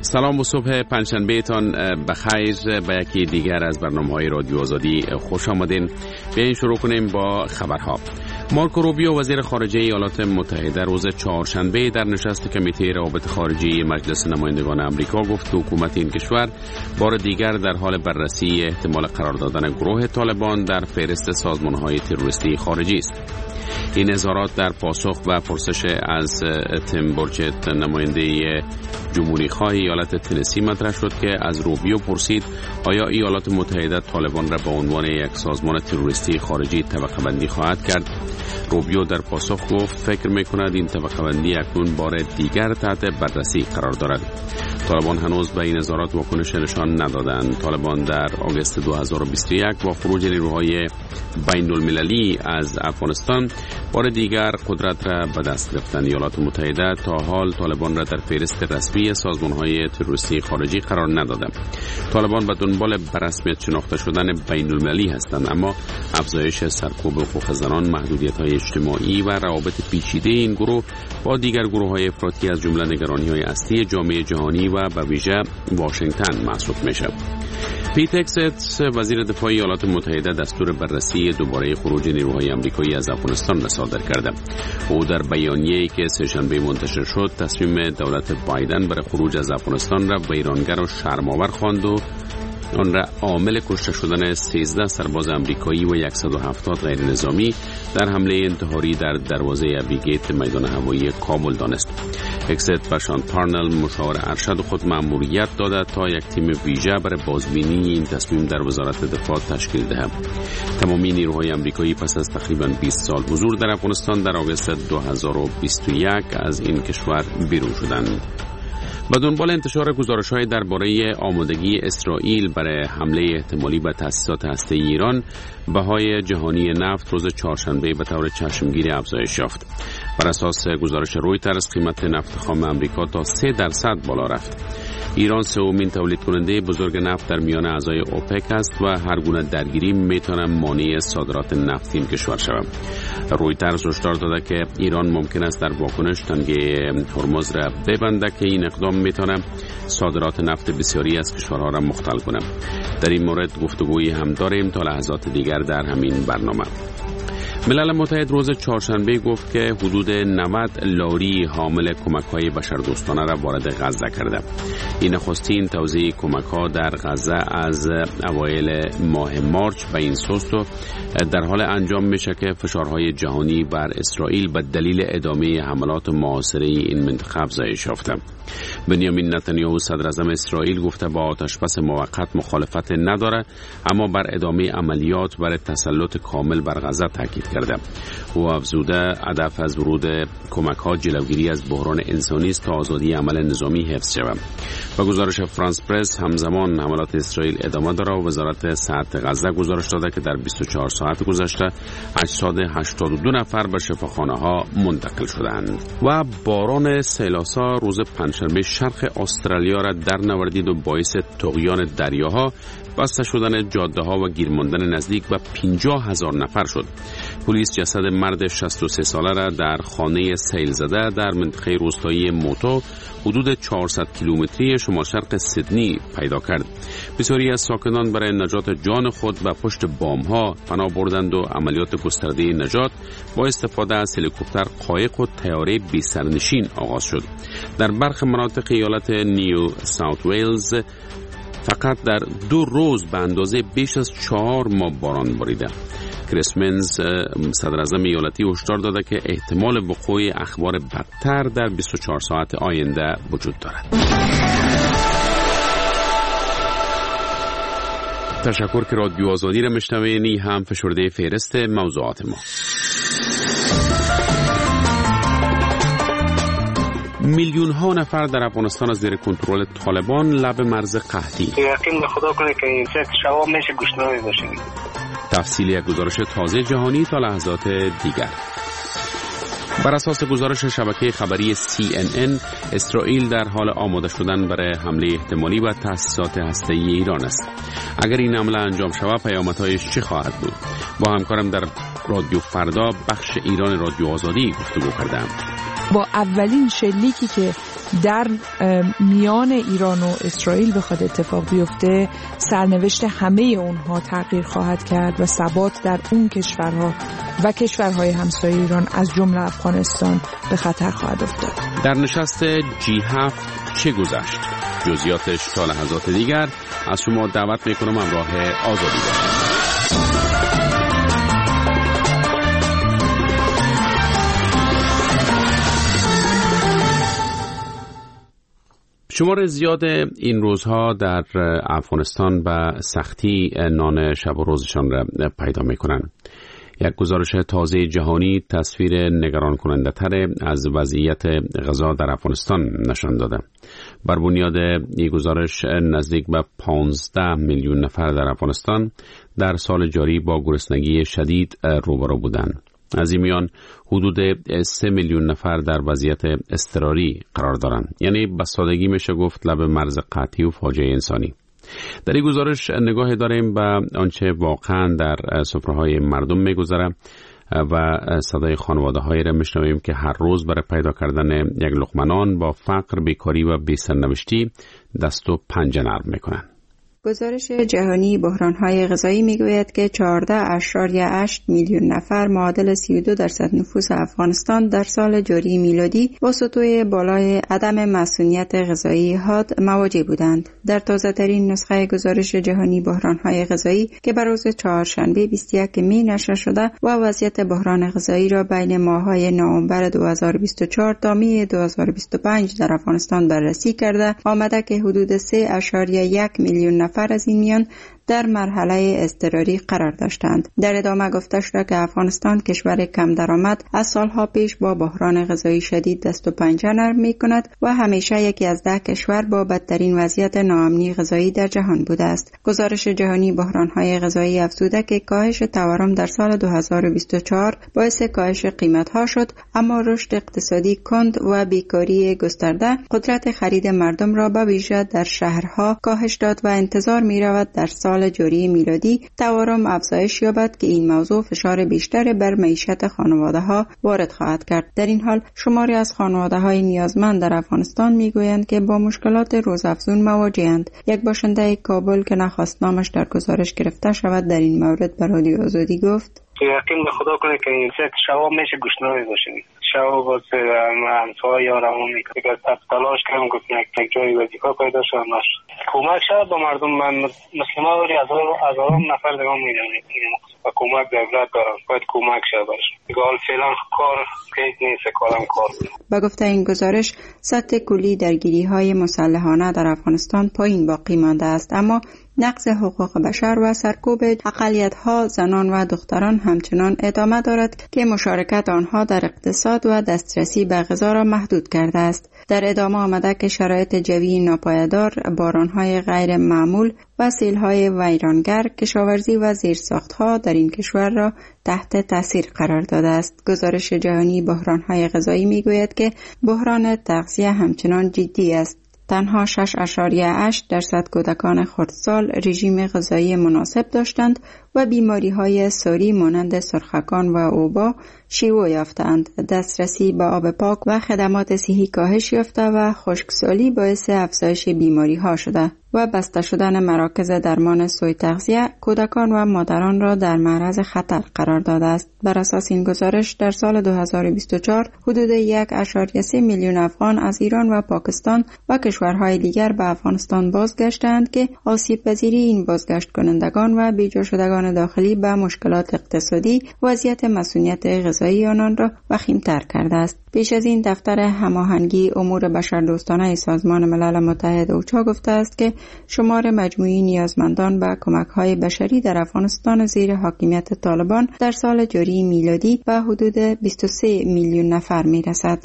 سلام و صبح پنجشنبه تان بخیر. به یکی دیگر از برنامه‌های رادیو آزادی خوش آمدین. بیاین شروع کنیم با خبرها. مارکو روبیو وزیر خارجه ایالات متحده روز چهارشنبه در نشست کمیته روابط خارجی مجلس نمایندگان آمریکا گفت که حکومت این کشور بار دیگر در حال بررسی احتمال قرار دادن گروه طالبان در فهرست سازمان‌های تروریستی خارجی است. این اظهارات در پاسخ و پرسش از تیم برچت نماینده جمهوری خواه ایالت تنسی مطرح شد که از روبیو پرسید آیا ایالات متحده طالبان را به عنوان یک سازمان تروریستی خارجی طبقه بندی خواهد کرد. روبیو در پاسخ گفت فکر می‌کند این طبقه بندی اکنون بار دیگر تحت بررسی قرار دارد. طالبان هنوز به این اظهارات واکنش نشان ندادند. طالبان در آگوست 2021 با خروج نیروهای بین المللی از افغانستان بار دیگر قدرت را به دست گرفتند. ایالات متحده تا حال طالبان را در فهرست رسمی سازمان‌های تروریستی خارجی قرار نداده. طالبان به دنبال به رسمیت شناخته شدن بین المللی هستند، اما افزایش سرکوب حقوق زنان، محدودیت‌های اجتماعی و روابط پیچیده این گروه با دیگر گروه‌های افراطی از جمله نگرانی‌های اصلی جامعه جهانی و به ویژه واشنگتن محسوب می‌شود. پیت هگست وزیر دفاع ایالات متحده دستور بررسی دوباره خروج نیروهای آمریکایی از افغانستان را صادر کرده. او در بیانیه‌ای که سه‌شنبه منتشر شد تصمیم دولت بایدن برای خروج از افغانستان را ویرانگر و شرم‌آور خواند و آن را عامل کشته شدن 13 سرباز آمریکایی و 170 غیر نظامی در حمله انتحاری در دروازه ابیگیت میدان هوایی کابل دانست. هگست به شان پارنل مشاور ارشد خود مأموریت داده تا یک تیم ویژه برای بازبینی این تصمیم در وزارت دفاع تشکیل دهد. تمامی نیروهای آمریکایی پس از تقریباً 20 سال حضور در افغانستان در آگوست 2021 از این کشور بیرون شدند. با دنبال انتشار گزارش‌های درباره آمادگی اسرائیل برای حمله احتمالی به تأسیسات هسته‌ای ایران، بهای جهانی نفت روز چهارشنبه به طور چشمگیری افزایش یافت. بر اساس گزارش رویترز قیمت نفت خام آمریکا تا 3% بالا رفت. ایران سومین تولید کننده بزرگ نفت در میان اعضای اوپک است و هر گونه درگیری میتونه مانع صادرات نفت این کشور شود. رویترز هشدار داده که ایران ممکن است در واکنش تنگه هرمز را ببنده که این اقدام میتونه صادرات نفت بسیاری از کشورها را مختل کنه. در این مورد گفتگویی هم داریم تا لحظات دیگر در همین برنامه. ملل متحد روز چهارشنبه گفت که حدود 90 لاری حامل کمک‌های بشردوستانه را وارد غزه کرده. این نخستین توزیع کمک‌ها در غزه از اوایل ماه مارچ به این سوست و در حال انجام میشه که فشارهای جهانی بر اسرائیل به دلیل ادامه حملات محاصره این منطقه افزایش یافته. بنیامین نتانیاهو صدراعظم اسرائیل گفته با آتشبس موقت مخالفت نداره، اما بر ادامه عملیات برای تسلط کامل بر غزه تاکید کرده. او افزوده هدف از ورود کمک‌ها جلوگیری از بحران انسانی است تا آزادی عمل نظامی حفظ شود. با گزارش فرانس پرس همزمان حملات اسرائیل ادامه داره و وزارت صحت غزه گزارش داده که در 24 ساعت گذشته 882 نفر به شفاخانه‌ها منتقل شدند. و باران سیلاسا روز پنجشنبه شرق استرالیا را در نوردید و باعث طغیان دریاها، بسته شدن جاده‌ها و گیر ماندن نزدیک به 50,000 نفر شد. پلیس جسد مرد 63 ساله را در خانه سیل زده در منطقه روستایی موتو حدود 400 کیلومتری شمال شرق سیدنی پیدا کرد. بسیاری از ساکنان برای نجات جان خود به پشت بام‌ها پناه بردند و عملیات گسترده نجات با استفاده از هلیکوپتر، قایق و طیاره بی سرنشین آغاز شد. در برخی مناطق ایالت نیو ساوت ویلز فقط در 2 روز به اندازه بیش از 4 ماه باران باریده. کریس منز صدراعظم ایالتی هشدار داده که احتمال وقوع اخبار بدتر در 24 ساعت آینده وجود دارد. تشکر که رادیو آزادی را میشنوید. هم فشرده فهرست موضوعات ما. میلیون ها نفر در افغانستان از زیر کنترل طالبان لب مرز قحطی. یقین به خدا کنه که این شباب میشه گوشتنامی باشیم. تفصیل یک گزارش تازه جهانی تا لحظات دیگر. بر اساس گزارش شبکه خبری CNN، اسرائیل در حال آماده شدن برای حمله احتمالی به تأسیسات هسته‌ای ایران است. اگر این حمله انجام شود پیامدهایش چه خواهد بود؟ با همکارم در رادیو فردا بخش ایران رادیو آزادی گفتگو کردم. با اولین شلیکی که در میان ایران و اسرائیل بخواد اتفاق بیفته، سرنوشت همه اونها تغییر خواهد کرد و ثبات در اون کشورها و کشورهای همسایه ایران از جمله افغانستان به خطر خواهد افتاد. در نشست G7 چه گذشت؟ جزئیاتش تا لحظات دیگر از شما دعوت میکنم همراه آزادی باشید. شمار زیاد این روزها در افغانستان به سختی نان شب و روزشان را پیدا میکنند. یک گزارش تازه جهانی تصویر نگران کننده تر از وضعیت غذا در افغانستان نشان داده. بر بنیاد این گزارش نزدیک به 15 میلیون نفر در افغانستان در سال جاری با گرسنگی شدید روبرو بودند. از این میان حدود 3 میلیون نفر در وضعیت اضطراری قرار دارند. یعنی به سادگی میشه گفت لب مرز قحطی و فاجعه انسانی. در این گزارش نگاه داریم به آنچه واقعا در سفره‌های مردم میگذره و صدای خانواده‌هایی را میشنویم که هر روز برای پیدا کردن یک لقمه نان با فقر، بیکاری و بی‌سرنوشتی دست و پنجه نرم میکنن. گزارش جهانی بحران‌های غذایی میگوید که 14.8 میلیون نفر معادل 32% نفوس افغانستان در سال جاری میلادی با سطوح بالای عدم مسئولیت غذایی حاد مواجه بودند. در تازه‌ترین نسخه گزارش جهانی بحران‌های غذایی که بر روز چهارشنبه 21 می نشر شده و وضعیت بحران غذایی را بین ماه‌های نوامبر 2024 تا می 2025 در افغانستان بررسی کرده، آمده که حدود 3.1 میلیون نفر از این میان در مرحله اضطراری قرار داشتند. در ادامه گفته شد که افغانستان کشور کم درآمد از سالها پیش با بحران غذایی شدید دست و پنجه نرم می‌کند و همیشه یکی از 10 کشور با بدترین وضعیت ناامنی غذایی در جهان بوده است. گزارش جهانی بحران‌های غذایی افزوده که کاهش تورم در سال 2024 باعث کاهش قیمت‌ها شد، اما رشد اقتصادی کند و بیکاری گسترده قدرت خرید مردم را به ویژه در شهرها کاهش داد و انتظار می‌رود در سال جاری میلادی تورم افزایش یابد که این موضوع فشار بیشتر بر معیشت خانواده‌ها وارد خواهد کرد. در این حال شماری از خانواده‌های نیازمند در افغانستان میگویند که با مشکلات روزافزون مواجه‌اند. یک باشنده کابل که نخواست نامش در گزارش گرفته شود در این مورد به رادیو آزادی گفت: یقین به خدا کنه که این ست شباب میشه گشنه باشیم. شباب باز همسایه یارمون میکنه که تلاش کردم گفتم یک جایی وظیفه پیدا شد نشد. کمک شد به مردم. من مسلمان ولی هزاران نفر دیگه میدونم و کمک دولت دارم. باید کمک شد باشه. دیگه حال فعلا کار پیش نیست، کارم کار. با گفته این گزارش سطح کلی درگیری‌های مسلحانه در افغانستان پایین باقی مانده است، اما نقض حقوق بشر و سرکوب اقلیت‌ها، زنان و دختران همچنان ادامه دارد که مشارکت آنها در اقتصاد و دسترسی به غذا را محدود کرده است. در ادامه آمده که شرایط جوی ناپایدار، باران‌های غیر معمول و سیل‌های ویرانگر، کشاورزی و زیرساخت‌ها در این کشور را تحت تاثیر قرار داده است. گزارش جهانی بحران‌های غذایی می‌گوید که بحران تغذیه همچنان جدی است. تنها 6.8% کودکان خردسال رژیم غذایی مناسب داشتند و بیماری‌های ساری مانند سرخکان و اوبا شیوع یافتند. دسترسی به آب پاک و خدمات صحی کاهش یافته و خشکسالی باعث افزایش بیماری‌ها شده و بسته شدن مراکز درمان سوء تغذیه کودکان و مادران را در معرض خطر قرار داده است. بر اساس این گزارش در سال 2024 حدود 1.3 میلیون افغان از ایران و پاکستان و کشورهای دیگر به افغانستان بازگشتند که آسیب پذیری این بازگشت کنندگان و بیجا شدگان داخلی به مشکلات اقتصادی وضعیت مسئولیت غذایی آنان را وخیم‌تر کرده است. پیش از این دفتر هماهنگی امور بشردوستانه سازمان ملل متحد اوچا گفته است که شمار مجموعی نیازمندان به کمک‌های بشری در افغانستان زیر حاکمیت طالبان در سال جاری میلادی به حدود 23 میلیون نفر میرسد.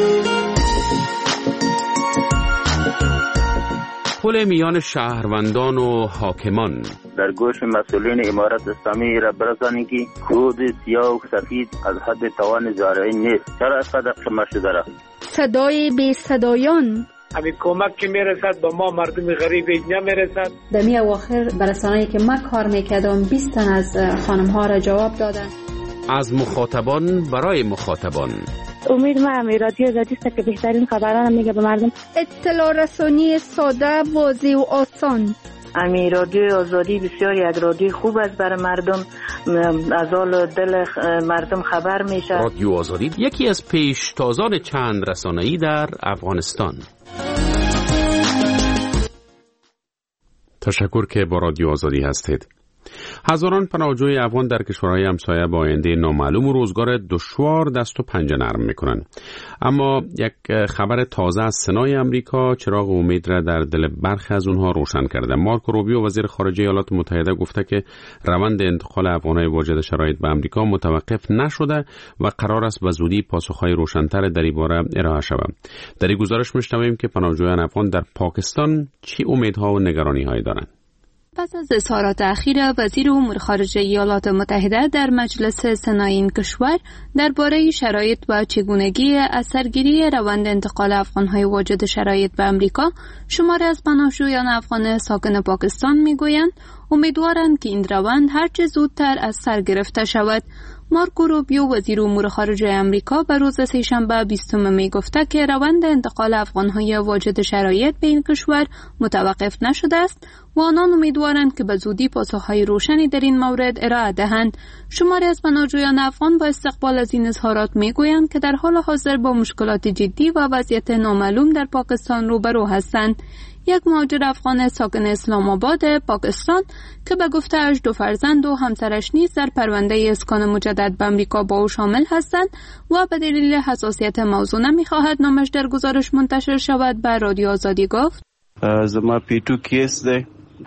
پل میان شهروندان و حاکمان در گوش مسئولین امارت اسلامی را برسانید که خود سیاه و سفید از حد توان زارعین نیست. چرا اینقدر کم شده را؟ صدای بی صدایان همین کمک که میرسد به ما مردم غریب نمیرسد. در می اواخر برسانه‌ای که من کار میکردم 20 تن از خانم ها را جواب دادن. از مخاطبان برای مخاطبان امید ما رادیو آزادی است که بهترین خبران میگه به مردم. اطلاع رسانی ساده، واضح و آسان. امی رادیو آزادی بسیار یک رادیو خوب است برای مردم، از حال دل مردم خبر میشه. رادیو آزادی یکی از پیشتازان چند رسانه‌ای در افغانستان. تشکر که با رادیو آزادی هستید. هزاران پناهجوی افغان در کشورهای همسایه با آینده نامعلوم و روزگار دشوار دست و پنجه نرم میکنن. اما یک خبر تازه از سنای امریکا چراغ امید را در دل برخی از اونها روشن کرده. مارکو روبیو وزیر خارجه ایالات متحده گفته که روند انتقال افغانهای واجد شرایط به امریکا متوقف نشده و قرار است به زودی پاسخهای روشن‌تر در این باره ارائه شود. در این گزارش میشنویم که پناهجویان افغان در پاکستان چه امیدها و نگرانی‌هایی دارند. پس از اظهارات اخیر وزیر امور خارجه ایالات متحده در مجلس سنای این کشور درباره شرایط و چگونگی اثرگیری روند انتقال افغان‌های واجد شرایط به امریکا، شماری از پناهجویان افغان ساکن پاکستان میگویند امیدوارند که این روند هرچه زودتر از سر گرفته شود. مارکو روبیو وزیر امور خارجه امریکا به روز سه‌شنبه 20 می گفته که روند انتقال افغان‌های واجد شرایط به این کشور متوقف نشده است و آنان امیدوارند که به زودی پاسخ‌های روشنی در این مورد ارائه دهند. شماری از پناهجویان افغان با استقبال از این اظهارات میگویند که در حال حاضر با مشکلات جدی و وضعیت نامعلوم در پاکستان روبرو هستند. یک مهاجر افغان ساکن اسلام آباد پاکستان که به گفته‌اش 2 فرزند و همسرش نیز در پرونده اسکان مجدد به امریکا با او شامل هستند و به دلیل حساسیت موضوع نمی‌خواهد نامش در گزارش منتشر شود، به رادیو آزادی گفت: زما پیتو کیس ده.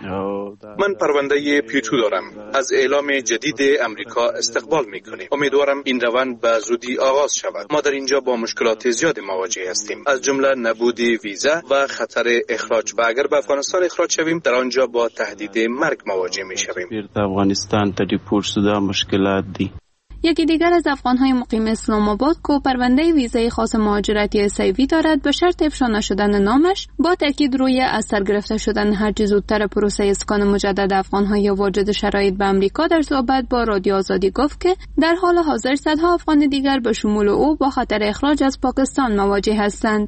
من پرونده پیتو دارم. از اعلام جدید امریکا استقبال میکنیم. امیدوارم این روند به زودی آغاز شود. ما در اینجا با مشکلات زیادی مواجه هستیم، از جمله نبود ویزا و خطر اخراج، و اگر به افغانستان اخراج شویم در آنجا با تهدید مرگ مواجه میشویم. در افغانستان تا دیپورت شده مشکلات دی. یکی دیگر از افغان‌های مقیم اسلام آباد که پرونده ویزای خاص مهاجرتی SIV دارد به شرط افشا نشدن نامش، با تاکید روی از سر گرفته شدن هرچه زودتر پروسه اسکان مجدد افغان‌های واجد شرایط به امریکا در صحبت با رادیو آزادی گفت که در حال حاضر صدها افغان دیگر به شمول او با خطر اخراج از پاکستان مواجه هستند.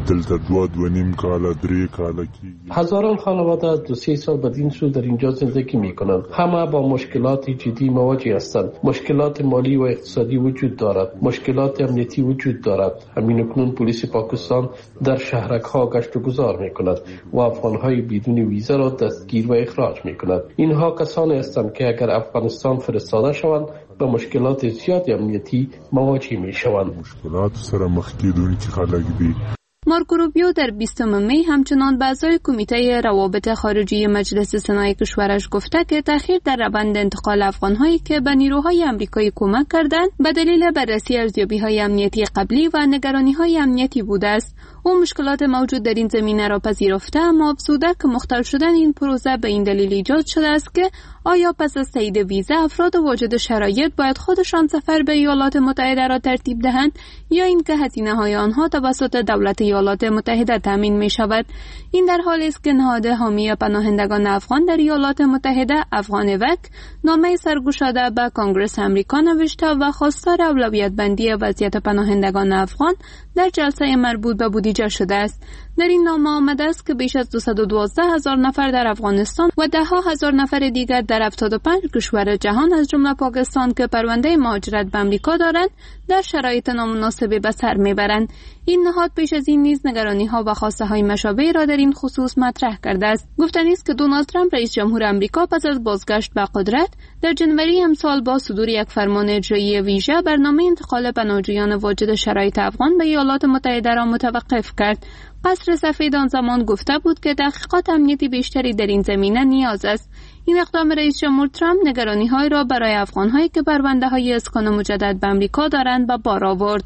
هزاران خانواده 2-3 سال بدین سو در اینجا زندگی می کنند. همه با مشکلات جدی مواجه هستند. مشکلات مالی و اقتصادی وجود دارد. مشکلات امنیتی وجود دارد. همین اکنون پلیس پاکستان در شهرک ها گشت و گذار می کند و افغانهای بدون ویزا را دستگیر و اخراج می کند. اینها کسانی هستند که اگر افغانستان فرستاده شوند با مشکلات زیاد امنیتی مواجه می شوند. مشکلات سره مخ کیدونکي خلک دي. مارکو روبیو در 20 می همچنان به اعضای کمیته روابط خارجی مجلس سنای کشورش گفته که تأخیر در روند انتقال افغان‌هایی که به نیروهای آمریکایی کمک کردند به دلیل بررسی ارزیابی‌های امنیتی قبلی و نگرانی‌های امنیتی بوده است. او مشکلات موجود در این زمینه را پذیرفته، اما افزوده که مختل شدن این پروسه به این دلیل ایجاد شده است که آیا پس از تایید ویزا افراد واجد شرایط باید خودشان سفر به ایالات متحده را ترتیب دهند یا اینکه هزینه‌های آنها توسط دولت ایالات متحده تامین می شود. این در حالی است که نهاد حامی پناهندگان افغان در ایالات متحده افغان وک نامه سرگشاده به کنگره آمریکا نوشته و خواستار اولویت بندی وضعیت پناهندگان افغان در جلسه مربوط به بودجه شده است. در این نامه آمده است که بیش از 212,000 نفر در افغانستان و 10,000 نفر دیگر در 75 کشور جهان از جمله پاکستان که پرونده مهاجرت به آمریکا دارند در شرایط نامناسبی به سر میبرند. این نهاد پیش از این نیز نگرانی‌ها و خواسته‌های مشابهی را در این خصوص مطرح کرده است. گفتنی است که دونالد ترامپ رئیس جمهور آمریکا پس از بازگشت به قدرت در جنوری امسال با صدور یک فرمان اجرایی ویژه برنامه انتقال پناهجویان واجد شرایط افغان به ایالات متحده را متوقف کرد. قصر سفید آن زمان گفته بود که تحقیقات امنیتی بیشتری در این زمینه نیاز است. این اقدام رئیس جمهور ترامپ نگرانی‌های را برای افغان‌هایی که پرونده‌های اسکان مجدد به آمریکا دارند به بار آورد.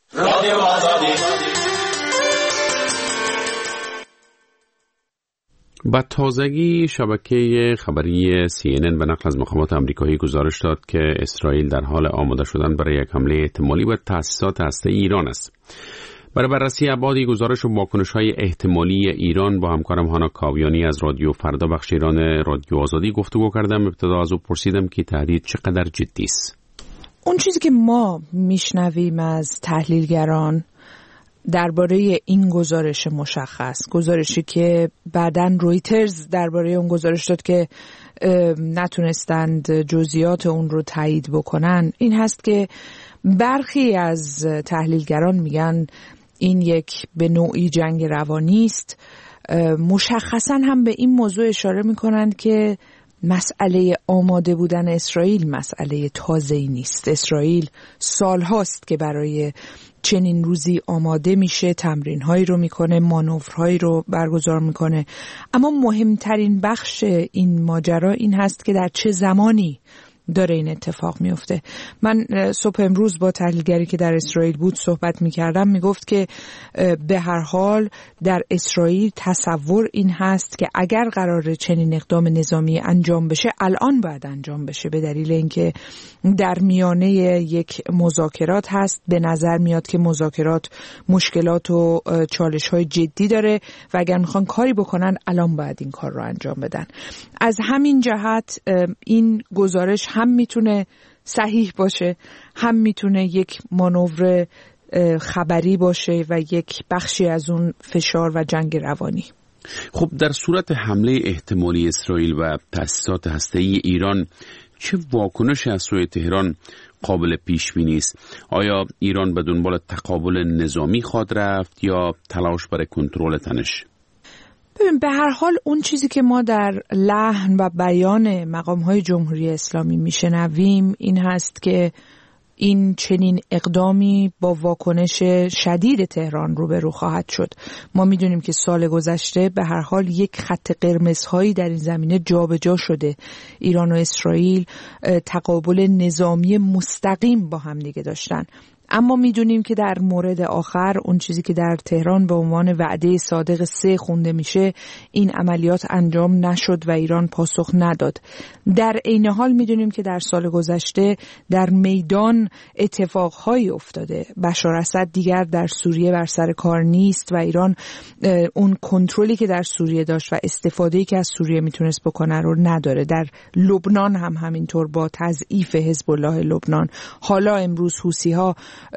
با تازگی شبکه خبری CNN به نقل از مخابرات آمریکایی گزارش داد که اسرائیل در حال آماده شدن برای یک حمله احتمالی به تأسیسات هسته‌ای ایران است. برای بررسی ابعاد گزارش و واکنش‌های احتمالی ایران با همکارم هانا کاویانی از رادیو فردا بخش ایران رادیو آزادی گفتگو کردم. ابتدا از او پرسیدم که تهدید چقدر جدی است. اون چیزی که ما میشنویم از تحلیلگران درباره این گزارش مشخص، گزارشی که بعداً رویترز درباره اون گزارش داد که نتونستند جزئیات اون رو تایید بکنن، این هست که برخی از تحلیلگران میگن این یک به نوعی جنگ روانی است. مشخصاً هم به این موضوع اشاره میکنند که مسئله آماده بودن اسرائیل مسئله تازه‌ای نیست. اسرائیل سالهاست که برای چنین روزی آماده میشه، تمرین‌هایی رو میکنه، مانورهایی رو برگزار میکنه، اما مهمترین بخش این ماجرا این هست که در چه زمانی داره این اتفاق میفته. من صبح امروز با تحلیلگری که در اسرائیل بود صحبت میکردم، میگفت که به هر حال در اسرائیل تصور این هست که اگر قراره چنین اقدام نظامی انجام بشه الان باید انجام بشه، به دلیل اینکه در میانه یک مذاکرات هست. به نظر میاد که مذاکرات مشکلات و چالش‌های جدی داره و اگر میخوان کاری بکنن الان باید این کار رو انجام بدن. از همین جهت این گزارش هم میتونه صحیح باشه، هم میتونه یک مانور خبری باشه و یک بخشی از اون فشار و جنگ روانی. خب در صورت حمله احتمالی اسرائیل و تأسیسات هسته‌ای ایران چه واکنشی از سوی تهران قابل پیش بینی است؟ آیا ایران به دنبال تقابل نظامی خواهد رفت یا تلاش برای کنترل تنش؟ ببین، به هر حال اون چیزی که ما در لحن و بیان مقام‌های جمهوری اسلامی میشنویم این هست که این چنین اقدامی با واکنش شدید تهران روبرو خواهد شد. ما میدونیم که سال گذشته به هر حال یک خط قرمزهایی در این زمینه جابجا شده. ایران و اسرائیل تقابل نظامی مستقیم با هم دیگه داشتن، اما میدونیم که در مورد آخر اون چیزی که در تهران به عنوان وعده صادق 3 خونده میشه، این عملیات انجام نشد و ایران پاسخ نداد. در عین حال میدونیم که در سال گذشته در میدان اتفاقهایی افتاده. بشار اسد دیگر در سوریه بر سر کار نیست و ایران اون کنترلی که در سوریه داشت و استفاده‌ای که از سوریه میتونست بکنه رو نداره. در لبنان هم همینطور با تضعیف حزب الله لبنان. حالا امروز حوثی‌ها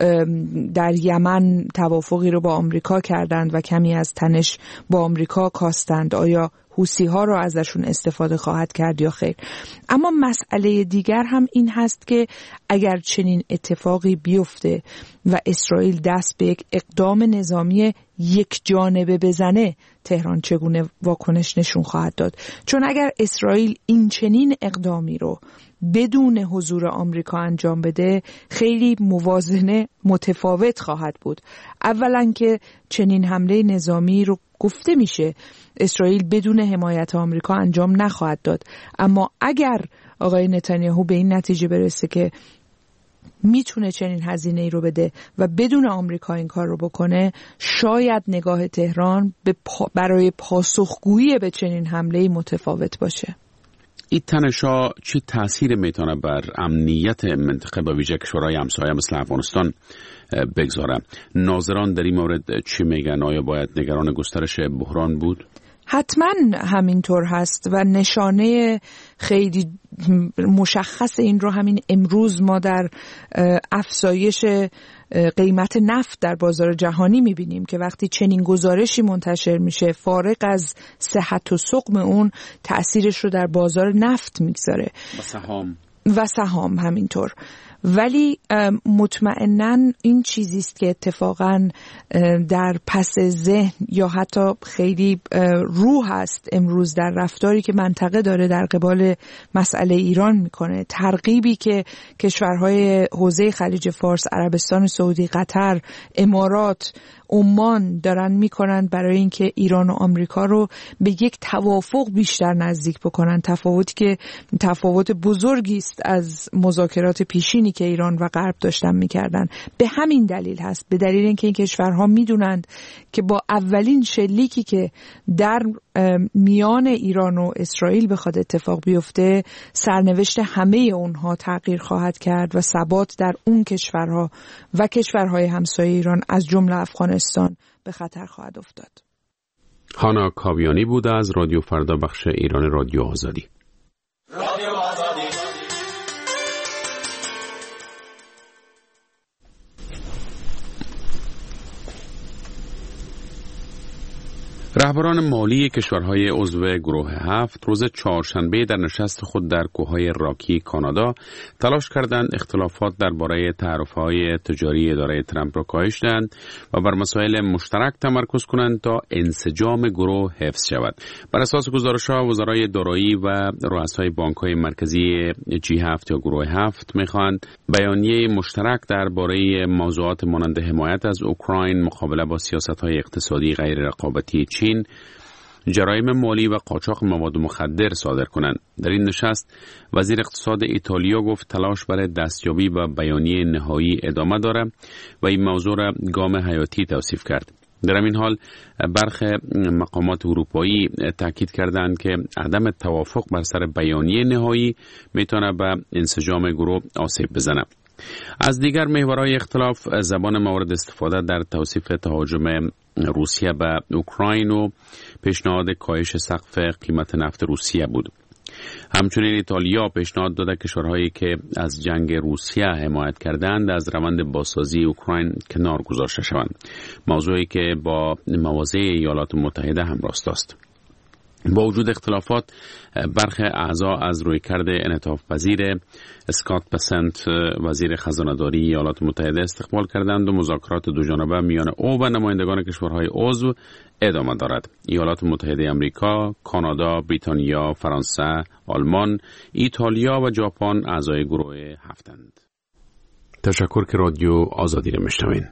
در یمن توافقی رو با آمریکا کردند و کمی از تنش با آمریکا کاستند. آیا حوثی‌ها رو ازشون استفاده خواهد کرد یا خیر؟ اما مسئله دیگر هم این هست که اگر چنین اتفاقی بیفته و اسرائیل دست به یک اقدام نظامی یک جانبه بزنه، تهران چگونه واکنش نشون خواهد داد؟ چون اگر اسرائیل این چنین اقدامی رو بدون حضور آمریکا انجام بده، خیلی موازنه متفاوت خواهد بود. اولا که چنین حمله نظامی رو گفته میشه اسرائیل بدون حمایت آمریکا انجام نخواهد داد، اما اگر آقای نتانیاهو به این نتیجه برسه که میتونه چنین هزینه‌ای رو بده و بدون آمریکا این کار رو بکنه، شاید نگاه تهران برای پاسخگویی به چنین حمله‌ای متفاوت باشه. این تنش‌ها چه تأثیر میتونه بر امنیت منطقه و ویژه کشورهای همسایه مثل افغانستان بگذاره؟ ناظران در این مورد چی میگن؟ آیا باید نگران گسترش بحران بود؟ حتما همینطور هست و نشانه خیلی مشخص این رو همین امروز ما در افزایش قیمت نفت در بازار جهانی میبینیم که وقتی چنین گزارشی منتشر میشه، فارغ از صحت و سقم اون، تأثیرش رو در بازار نفت میگذاره و سهام همینطور. ولی مطمئناً این چیزی است که اتفاقاً در پس ذهن یا حتی خیلی رو هست امروز در رفتاری که منطقه داره در قبال مسئله ایران میکنه. ترغیبی که کشورهای حوزه خلیج فارس، عربستان سعودی، قطر، امارات، عمان دارن میکنن برای اینکه ایران و آمریکا رو به یک توافق بیشتر نزدیک بکنن، تفاوتی که تفاوت بزرگی است از مذاکرات پیشینی که ایران و غرب داشتن میکردن. به همین دلیل هست، به دلیل اینکه این کشورها میدونند که با اولین شلیکی که در میان ایران و اسرائیل بخواد اتفاق بیفته، سرنوشت همه اونها تغییر خواهد کرد و ثبات در اون کشورها و کشورهای همسایه ایران از جمله افغانستان به خطر خواهد افتاد. هانا کاویانی بود از رادیو فردا، بخش ایران رادیو آزادی. رهبران مالی کشورهای عضو گروه 7 روز چهارشنبه در نشست خود در کوههای راکی کانادا تلاش کردند اختلافات درباره تعرفه‌های تجاری اداره ترامپ را کاهش دهند و بر مسائل مشترک تمرکز کنند تا انسجام گروه حفظ شود. بر اساس گزارش‌ها وزرای دارایی و رؤسای بانک‌های مرکزی G7 یا گروه 7 می‌خواهند بیانیه مشترک درباره موضوعات مانند حمایت از اوکراین، مقابله با سیاست‌های اقتصادی غیر رقابتی چین، جرایم مالی و قاچاق مواد مخدر صادر کنند. در این نشست وزیر اقتصاد ایتالیا گفت تلاش برای دستیابی به بیانیه نهایی ادامه دارد و این موضوع را گام حیاتی توصیف کرد. در این حال برخی مقامات اروپایی تاکید کردند که عدم توافق بر سر بیانیه نهایی میتونه به انسجام گروه آسیب بزنه. از دیگر محورهای اختلاف زبان مورد استفاده در توصیف تهاجم روسیه به اوکراین و پیشنهاد کاهش سقف قیمت نفت روسیه بود. همچنین ایتالیا پیشنهاد داده کشورهایی که از جنگ روسیه حمایت کردند از روند بازسازی اوکراین کنار گذاشته شوند، موضوعی که با مواضع ایالات متحده همراه است. با وجود اختلافات برخی اعضا از رویکرد انعطاف پذیر اسکات بسنت وزیر خزانه‌داری ایالات متحده استقبال کردند و مذاکرات دوجانبه میان او و نمایندگان کشورهای عضو ادامه دارد. ایالات متحده آمریکا، کانادا، بریتانیا، فرانسه، آلمان، ایتالیا و ژاپن اعضای گروه 7اند. تشکر که رادیو آزادی را میشنوین.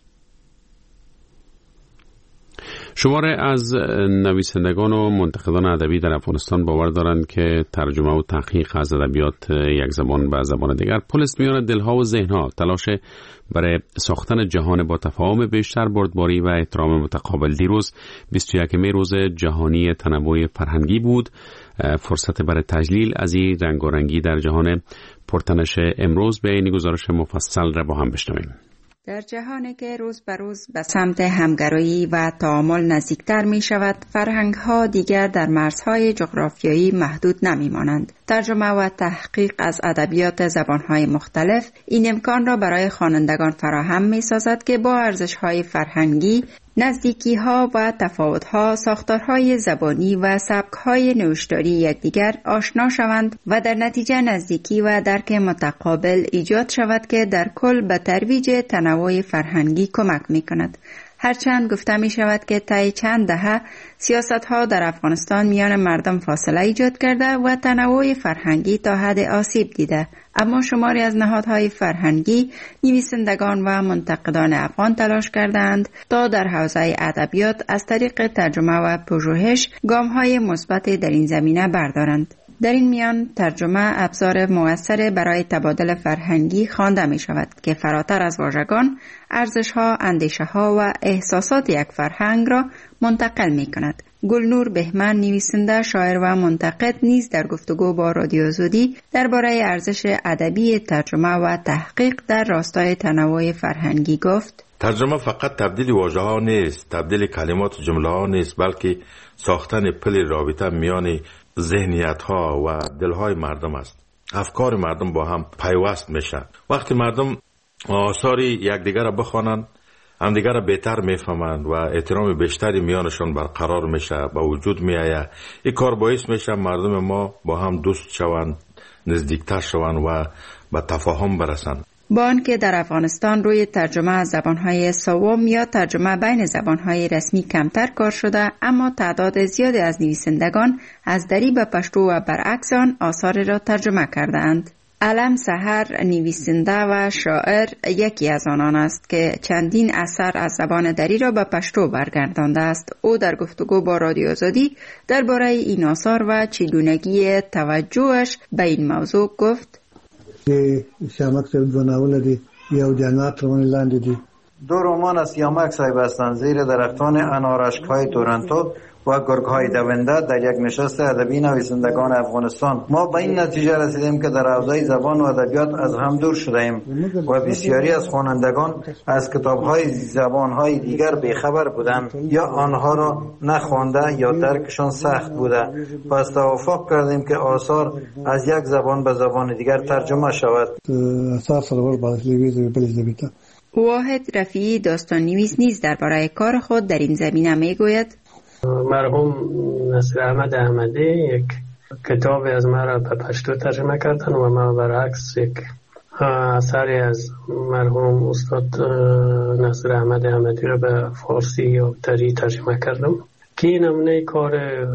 شماره از نویسندگان و منتقدان ادبی در افغانستان باور دارند که ترجمه و تحقیق از ادبیات یک زبان به زبان دیگر پل است میان دلها و ذهنها. تلاش برای ساختن جهان با تفاهم بیشتر، بردباری و احترام متقابل. دیروز 21 می روز جهانی تنوع فرهنگی بود. فرصت برای تجلیل از این رنگ و رنگی در جهان پرتنش امروز به این گزارش مفصل را با هم بشنویم. در جهانی که روز به روز به سمت همگرایی و تعامل نزدیکتر می شود، فرهنگ ها دیگر در مرزهای جغرافیایی محدود نمی مانند. ترجمه و تحقیق از ادبیات زبان های مختلف این امکان را برای خوانندگان فراهم می سازد که با ارزش های فرهنگی، نزدیکی ها و تفاوت ها، ساختارهای زبانی و سبک های نوشتاری یکدیگر آشنا شوند و در نتیجه نزدیکی و درک متقابل ایجاد شود که در کل به ترویج تنوع فرهنگی کمک می کند. هرچند گفته می شود که طی چند دهه سیاست ها در افغانستان میان مردم فاصله ایجاد کرده و تنوع فرهنگی تا حد آسیب دیده، اما شماری از نهادهای فرهنگی، نویسندگان و منتقدان افغان تلاش کردند تا در حوزه ادبیات از طریق ترجمه و پژوهش گام‌های مثبت در این زمینه بردارند. در این میان ترجمه ابزار مؤثر برای تبادل فرهنگی خوانده می شود که فراتر از واژگان، ارزش‌ها، اندیشه‌ها و احساسات یک فرهنگ را منتقل می کند. گلنور بهمن، نویسنده، شاعر و منتقد نیز در گفتگو با رادیو آزادی درباره ارزش ادبی ترجمه و تحقیق در راستای تنوع فرهنگی گفت: ترجمه فقط تبدیل واژه‌ها نیست، تبدیل کلمات و جمله‌ها نیست، بلکه ساختن پل رابطه میان ذهنیت‌ها و دل‌های مردم است. افکار مردم با هم پیوست میشه. وقتی مردم آثار یکدیگر را بخوانند، همدیگر را بهتر میفهمند و احترام بیشتری میانشان برقرار میشه، به وجود میآید. این کار باعث میشه مردم ما با هم دوست شوند، نزدیکتر شوند و به تفاهم برسند. با آنکه در افغانستان روی ترجمه از زبانهای سوم یا ترجمه بین زبانهای رسمی کمتر کار شده، اما تعداد زیادی از نویسندگان از دری به پشتو و برعکس آن آثار را ترجمه کردند. علم سحر، نویسنده و شاعر، یکی از آنان است که چندین اثر از زبان دری را به پشتو برگردانده است. او در گفتگو با رادیو آزادی درباره این آثار و چگونگی توجهش به این موضوع گفت: شامک صاحب دو ناول دی یو جنات روان لاندې دی. دو رمان از سیامک صاحب هستند، زیر درختان انارشک‌های تورنتو و گرگ‌های دونده، در یک نشست ادبی نویسندگان افغانستان. ما به این نتیجه رسیدیم که در حوزه زبان و ادبیات از هم دور شده‌ایم و بسیاری از خوانندگان از کتاب‌های زبان‌های دیگر بیخبر بودند یا آنها را نخوانده یا درکشان سخت بوده. پس توافق کردیم که آثار از یک زبان به زبان دیگر ترجمه شود. واحد رفیعی داستان نویس نیز درباره کار خود در این زمینه میگوید: مرحوم نصیر احمد احمدی یک کتابی از ما را به پشتو ترجمه کردن و ما برعکس یک اثری از مرحوم استاد نصیر احمد احمدی را به فارسی و تری ترجمه کردم که این نمونه کار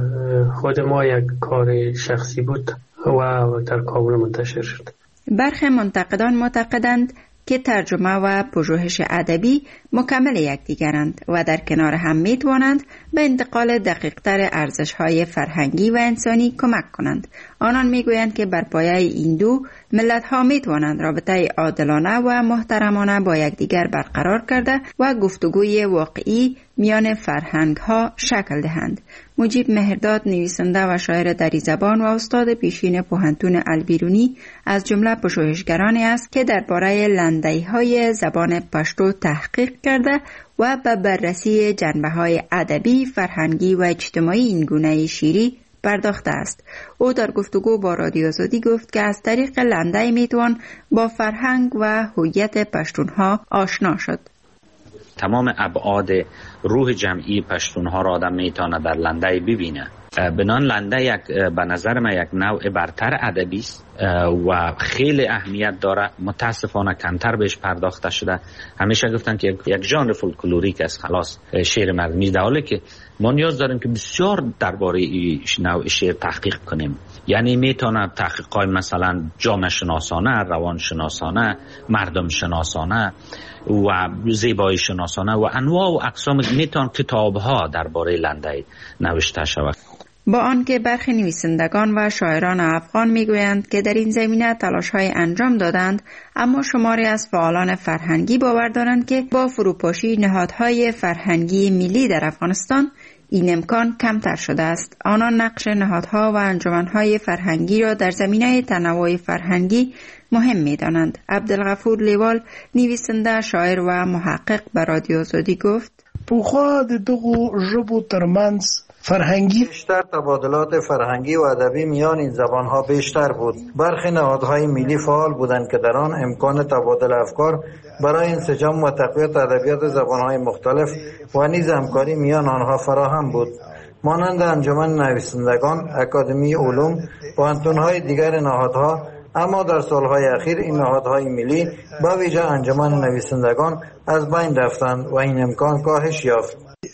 خود ما یک کار شخصی بود و در کابل منتشر شد. برخی منتقدان معتقدند که ترجمه و پژوهش ادبی مکمل یکدیگرند و در کنار هم میتوانند به انتقال دقیق‌تر ارزش‌های فرهنگی و انسانی کمک کنند. آنان میگویند که بر پایه این دو ملت‌ها میتوانند رابطه عادلانه و محترمانه با یکدیگر برقرار کرده و گفتگوی واقعی میان فرهنگ‌ها شکل دهند. مجیب مهرداد نویسنده و شاعر دری زبان و استاد پیشین پوهنتون البیرونی از جمله پژوهشگرانی است که درباره لندی‌های زبان پشتو تحقیق کرده و به بررسی جنبه‌های ادبی، فرهنگی و اجتماعی این گونه شیری پرداخته است. او در گفتگو با رادیو آزادی گفت که از طریق لنده میتوان با فرهنگ و هویت پشتونها آشنا شد. تمام ابعاد روح جمعی پشتونها را آدم میتونه در لنده ببینه. بنان لنده به نظر من یک نوع برتر ادبی است و خیلی اهمیت داره. متاسفانه کمتر بهش پرداخته شده. همیشه گفتن که یک ژانر فولکلوریک است، خلاص شعر مردمی، در حالی که ما نیاز داریم که بسیار درباره این نوع شعر تحقیق کنیم. یعنی میتونه تحقیقات مثلا جامعه شناسانه، روان شناسانه، مردم شناسانه و زیبایی شناسانه و انواع و اقسام میتونه کتاب‌ها درباره لنده نوشته شود. با آنکه برخی نویسندگان و شاعران افغان میگویند که در این زمینه تلاش‌های انجام دادند، اما شماری از فعالان فرهنگی باور دارند که با فروپاشی نهادهای فرهنگی ملی در افغانستان این امکان کمتر شده است. آنان نقش نهادها و انجمنهای فرهنگی را در زمینه تنوع فرهنگی مهم می‌دانند. عبدالغفور لیوال نویسنده، شاعر و محقق به رادیو آزادی گفت: پوخا د دغو ژبو ترمنځ فرهنگی بیشتر تبادلات فرهنگی و ادبی میان این زبانها بیشتر بود. برخی نهادهای ملی فعال بودند که در آن امکان تبادل افکار برای انسجام و تقویت ادبیات زبانهای مختلف و نیز همکاری میان آنها فراهم بود، مانند انجمن نویسندگان، اکادمی علوم، پوهنتون‌های دیگر نهادها. اما در سالهای اخیر این نهادهای ملی با ویژه انجمن نویسندگان از بین رفتند و این امکان کاهش یافت.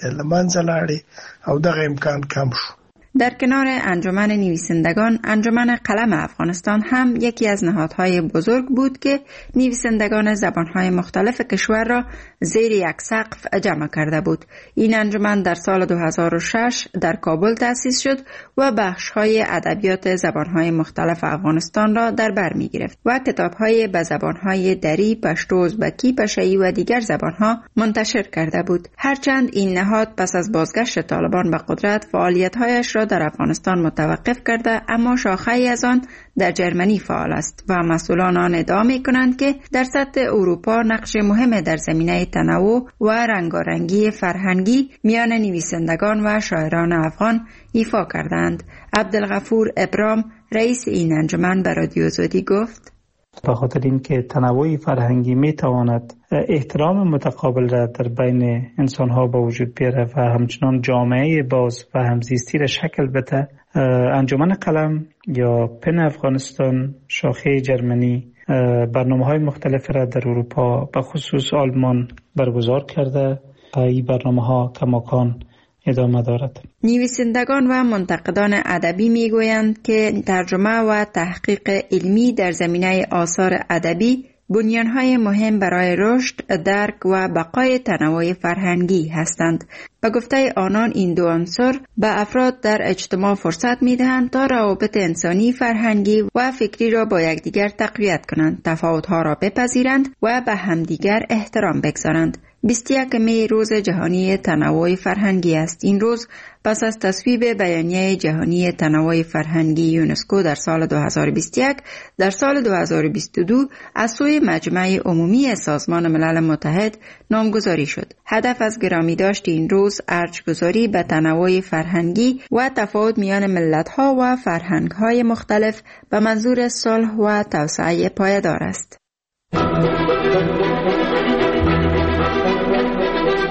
لمنځه او دغه امکان کم شو. در کنار انجمن نویسندگان، انجمن قلم افغانستان هم یکی از نهادهای بزرگ بود که نویسندگان زبانهای مختلف کشور را زیر یک سقف جمع کرده بود. این انجمن در سال 2006 در کابل تأسیس شد و بخش‌های ادبیات زبانهای مختلف افغانستان را در بر می‌گرفت و کتاب‌های به زبانهای دری، پشتو، ازبکی، پشه‌ای و دیگر زبانها منتشر کرده بود. هرچند این نهاد پس از بازگشت طالبان به قدرت فعالیت‌هایش را در افغانستان متوقف کرده، اما شاخه‌ای از آن در جرمنی فعال است و مسئولان آن ادعا می‌کنند که در سطح اروپا نقش مهم در زمینه تنوع و رنگارنگی فرهنگی میان نویسندگان و شاعران افغان ایفا کردند. عبدالغفور ابرام رئیس این انجمن به رادیو آزادی گفت: به خاطر اینکه تنوع فرهنگی میتواند احترام متقابل را در بین انسانها به وجود بیاره و همچنان جامعه باز و همزیستی را شکل بده، انجمن قلم یا پن افغانستان شاخه جرمنی برنامه‌های مختلف را در اروپا به خصوص آلمان برگزار کرده و این برنامه‌ها کماکان ادامه دارد. نویسندگان و منتقدان ادبی میگویند که ترجمه و تحقیق علمی در زمینه آثار ادبی بنیانهای مهم برای رشد، درک و بقای تنوع فرهنگی هستند. به گفته آنان این دو عنصر به افراد در اجتماع فرصت میدهند تا روابط انسانی، فرهنگی و فکری را با یکدیگر تقویت کنند، تفاوت‌ها را بپذیرند و به همدیگر احترام بگذارند. 21 می روز جهانی تنوع فرهنگی است. این روز پس از تصویب بیانیه جهانی تنوع فرهنگی یونسکو در سال 2021 در سال 2022 از سوی مجمع عمومی سازمان ملل متحد نامگذاری شد. هدف از گرامی داشت این روز ارجگذاری به تنوع فرهنگی و تفاوت میان ملت‌ها و فرهنگ‌های مختلف به منظور صلح و توسعه پایدار است.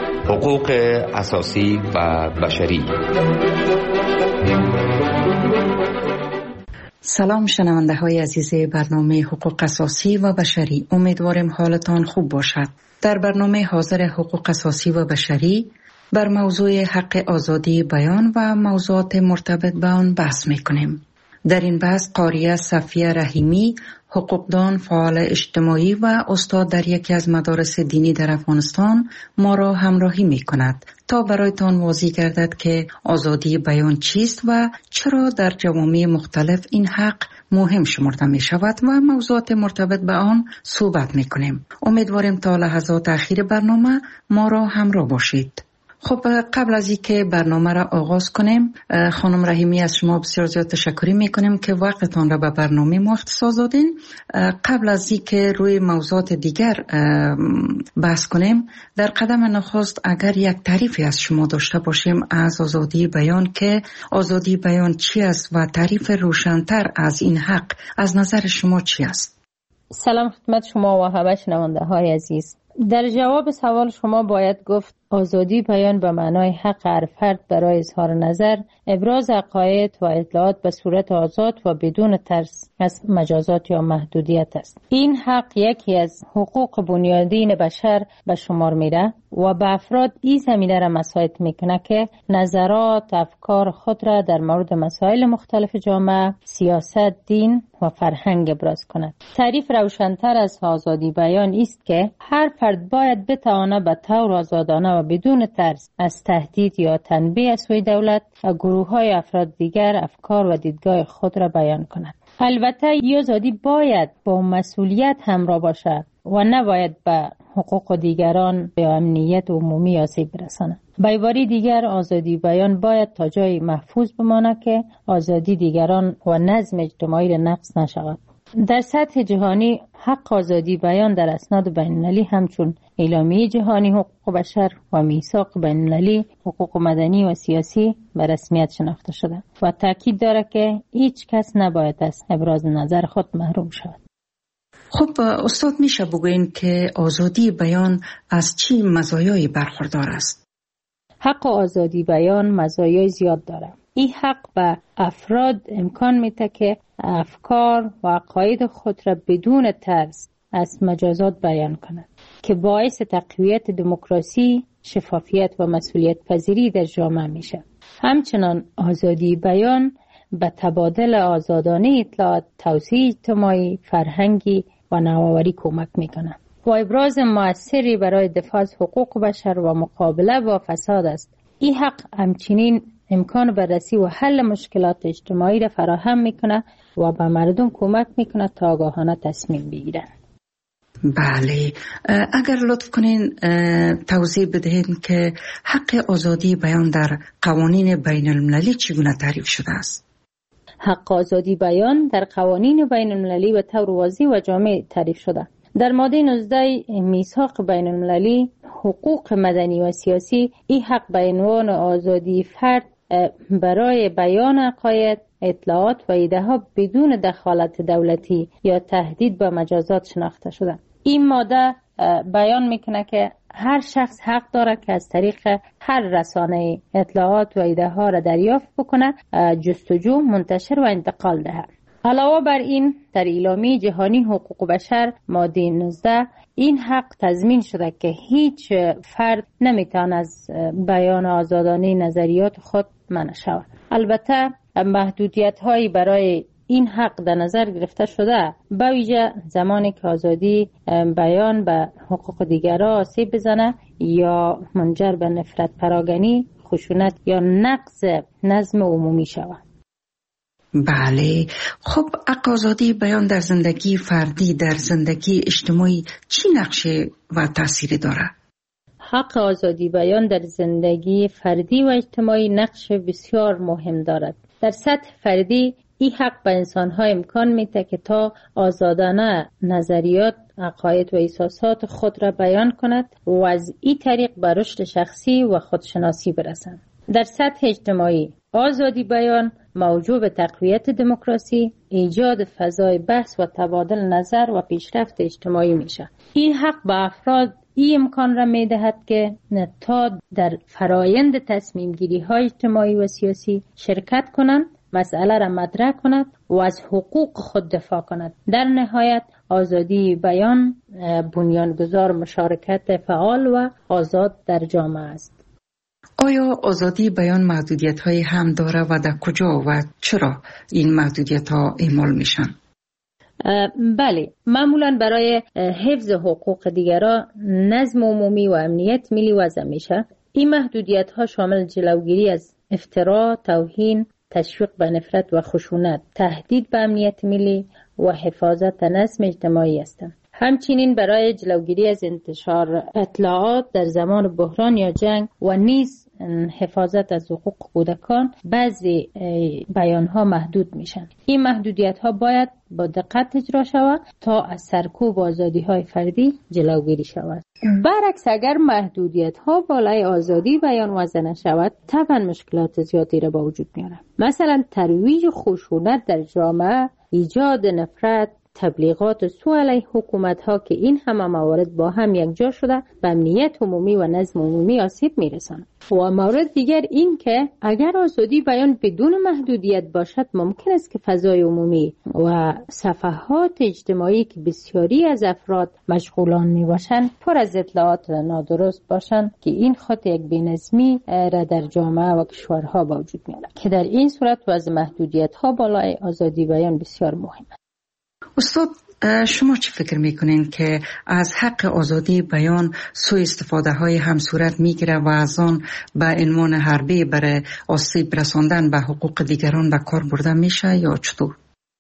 حقوق اساسی و بشری. سلام شنونده های عزیز برنامه حقوق اساسی و بشری، امیدوارم حالتان خوب باشد. در برنامه حاضر حقوق اساسی و بشری بر موضوع حق آزادی بیان و موضوعات مرتبط به آن بحث می‌کنیم. در این بحث قاریه صفیه رحیمی، حقوقدان، فعال اجتماعی و استاد در یکی از مدارس دینی در افغانستان ما را همراهی می‌کند تا برایتان واضح گردد که آزادی بیان چیست و چرا در جوامع مختلف این حق مهم شمرده می شود و موضوعات مرتبط به آن صحبت می کنیم. امیدواریم تا لحظات اخیر برنامه ما را همراه باشید. خب قبل از اینکه برنامه را آغاز کنیم، خانم رحیمی از شما بسیار زیاد تشکر میکنیم که وقتتان را به برنامه ما اختصاص دادین. قبل از اینکه روی موضوعات دیگر بحث کنیم، در قدم نخست اگر یک تعریفی از شما داشته باشیم از آزادی بیان، که آزادی بیان چی است و تعریف روشن‌تر از این حق از نظر شما چی است؟ سلام خدمت شما و همه شنونده های عزیز. در جواب سوال شما باید گفت آزادی بیان به معنای حق هر فرد برای اظهار نظر، ابراز عقاید و اطلاعات به صورت آزاد و بدون ترس از مجازات یا محدودیت است. این حق یکی از حقوق بنیادین بشر به شمار میره و به افراد این زمینه را مساعد میکنه که نظرات، افکار خود را در مورد مسائل مختلف جامعه، سیاست، دین و فرهنگ ابراز کند. تعریف روشن‌تر از آزادی بیان است که هر فرد باید بتواند به طور آزادانه و بدون ترس از تهدید یا تنبیه از سوی دولت و گروه‌های افراد دیگر افکار و دیدگاه خود را بیان کند. البته این آزادی باید با مسئولیت همراه باشد و نباید به حقوق دیگران یا امنیت عمومی آسیب برساند. به عبارت دیگر آزادی بیان باید تا جای محفوظ بماند که آزادی دیگران و نظم اجتماعی را نقض نشود. در سطح جهانی حق آزادی بیان در اسناد بین‌المللی همچون اعلامیه جهانی حقوق بشر و میثاق بین‌المللی حقوق مدنی و سیاسی به رسمیت شناخته شده و تاکید دارد که هیچ کس نباید از ابراز نظر خود محروم شود. خب استاد میشه بگوین که آزادی بیان از چی مزایایی برخوردار است؟ حق آزادی بیان مزایای زیاد دارد. این حق به افراد امکان میده که افکار و عقاید خود را بدون ترس از مجازات بیان کنند که باعث تقویت دموکراسی، شفافیت و مسئولیت پذیری در جامعه میشه. همچنان آزادی بیان به تبادل آزادانه اطلاعات، توسعه اجتماعی، فرهنگی و نوآوری کمک میکنه و ابراز موثری برای دفاع از حقوق بشر و مقابله با فساد است. این حق همچنین امکان بررسی و حل مشکلات اجتماعی را فراهم میکنه و به مردم کمک میکنه تا آگاهانه تصمیم بگیرن. بله، اگر لطف کنین توضیح بدهید که حق آزادی بیان در قوانین بین المللی چگونه تعریف شده است؟ حق آزادی بیان در قوانین بین المللی به طور واضح و جامع تعریف شده. در ماده 19 میثاق بین المللی حقوق مدنی و سیاسی این حق به عنوان آزادی فرد برای بیان عقاید، اطلاعات و ایده ها بدون دخالت دولتی یا تهدید به مجازات شناخته شده. این ماده بیان میکنه که هر شخص حق داره که از طریق هر رسانه اطلاعات و ایده ها را دریافت بکنه، جستجو، منتشر و انتقال دهد. علاوه بر این در اعلامیه جهانی حقوق بشر ماده 19 این حق تضمین شده که هیچ فرد نمیتونه از بیان آزادانه نظریات خود منع شود. البته محدودیت هایی برای این حق در نظر گرفته شده، به ویژه زمانی که آزادی بیان به حقوق دیگران آسیب بزنه یا منجر به نفرت پراگنی، خشونت یا نقض نظم عمومی شود. بله، خب حق آزادی بیان در زندگی فردی، در زندگی اجتماعی چی نقشه و تأثیری داره؟ حق آزادی بیان در زندگی فردی و اجتماعی نقش بسیار مهم دارد. در سطح فردی این حق به انسان‌ها امکان میده که تا آزادانه نظریات، عقاید و احساسات خود را بیان کند و از این طریق به رشد شخصی و خودشناسی برسند. در سطح اجتماعی آزادی بیان موجب به تقویت دموکراسی، ایجاد فضای بحث و تبادل نظر و پیشرفت اجتماعی میشه. این حق به افراد این امکان را می دهد که تا در فرایند تصمیم گیری های اجتماعی و سیاسی شرکت کنند، مسئله را مطرح کند و از حقوق خود دفاع کند. در نهایت آزادی بیان بنیانگذار مشارکت فعال و آزاد در جامعه است. آیا آزادی بیان محدودیت های هم داره و در کجا و چرا این محدودیت ها اعمال میشن؟ بله، معمولا برای حفظ حقوق دیگران، نظم عمومی و امنیت ملی وضع میشه. این محدودیت ها شامل جلوگیری از افترا، توهین، تشویق به نفرت و خشونت، تهدید به امنیت ملی و حفاظت نظم اجتماعی هستند. همچنین برای جلوگیری از انتشار اطلاعات در زمان بحران یا جنگ و نیز حفاظت از حقوق کودکان بعضی بیانها محدود میشن. این محدودیت ها باید با دقت اجرا شود تا از سرکوب آزادی های فردی جلوگیری شود. برعکس اگر محدودیت ها بالای آزادی بیان وضع نشود، طبعا مشکلات زیادی را به وجود میاره. مثلا ترویج خشونت در جامعه، ایجاد نفرت، تبلیغات سو علیه حکومت ها که این همه موارد با هم یکجا شده به امنیت عمومی و نظم عمومی آسیب میرساند. و مورد دیگر این که اگر آزادی بیان بدون محدودیت باشد، ممکن است که فضای عمومی و صفحات اجتماعی که بسیاری از افراد مشغولان می باشند پر از اطلاعات نادرست باشند که این خود یک بی‌نظمی را در جامعه و کشورها با وجود میارد که در این صورت وضع محدودیت ها بالای آزادی بیان بسیار مهم است. استاد، شما چی فکر میکنین که از حق آزادی بیان سوء استفاده های هم صورت میگیره و از آن به عنوان حربه برای آسیب رساندن به حقوق دیگران به کار برده میشه یا چطور؟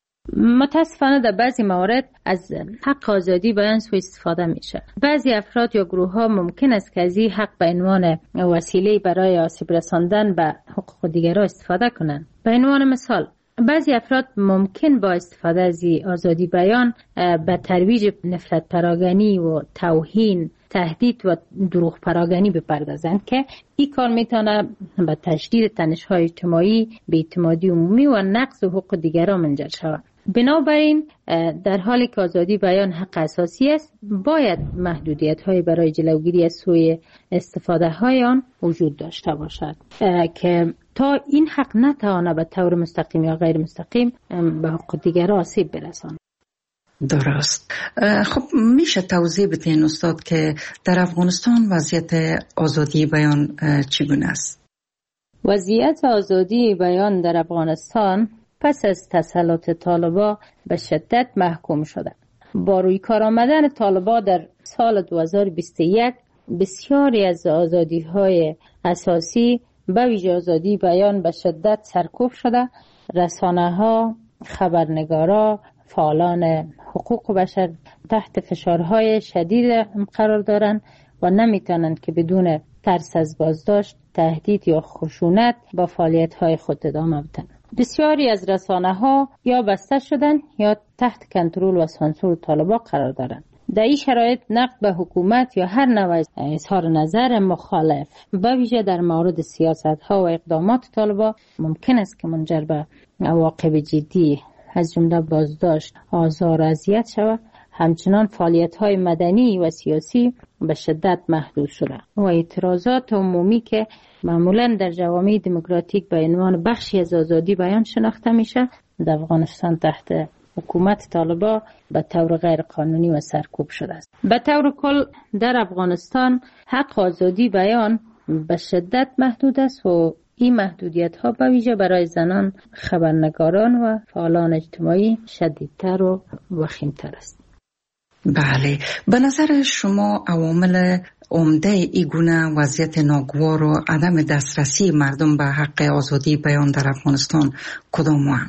متاسفانه در بعضی موارد از حق آزادی بیان سوء استفاده میشه. بعضی افراد یا گروه ها ممکن است که از این حق به عنوان وسیله برای آسیب رساندن به حقوق دیگران استفاده کنند. به عنوان مثال، بعضی افراد ممکن با استفاده از آزادی بیان به ترویج نفرت پراگنی و توهین، تهدید و دروغ پراگنی بپردازند که این کار میتونه به تشدید تنش‌های اجتماعی، بی‌اعتمادی عمومی و نقض حقوق دیگران منجر شود. بنابراین در حالی که آزادی بیان حق اساسی است، باید محدودیت‌های برای جلوگیری از سوء استفاده های آن وجود داشته باشد که تا این حق نتوانه به طور مستقیم یا غیر مستقیم به حقوق دیگران آسیب برساند. درست. خب میشه توضیح بدین استاد که در افغانستان وضعیت آزادی بیان چگونه است؟ وضعیت آزادی بیان در افغانستان پس از تسلط طالبان به شدت محکوم شده. با روی کار آمدن طالبان در سال 2021 بسیاری از آزادی‌های اساسی به ویژه آزادی بیان به شدت سرکوب شده. رسانه‌ها، خبرنگارا، فعالان حقوق بشر تحت فشارهای شدید قرار دارند و نمیتونند که بدون ترس از بازداشت، تهدید یا خشونت با فعالیت‌های خود ادامه بدن. بسیاری از رسانه‌ها یا بسته شدن یا تحت کنترل و سانسور طالبان قرار دارند. در این شرایط نقد به حکومت یا هر نوع اظهار نظر مخالف به ویژه در مورد سیاست‌ها و اقدامات طالبان ممکن است که منجر به عواقب جدی از جمله بازداشت، آزار و اذیت شود. همچنان فعالیت‌های مدنی و سیاسی به شدت محدود شده و اعتراضات عمومی که معمولاً در جوامع دموکراتیک به عنوان بخشی از آزادی بیان شناخته میشه، در افغانستان تحت حکومت طالبان به طور غیر قانونی و سرکوب شده است. به طور کل در افغانستان حق آزادی بیان به شدت محدود است و این محدودیت ها به ویژه برای زنان، خبرنگاران و فعالان اجتماعی شدیدتر و وخیمتر است. بله، به نظر شما عوامل عمده ای گونه وضعیت ناگوار و عدم دسترسی مردم به حق آزادی بیان در افغانستان کدام هستند؟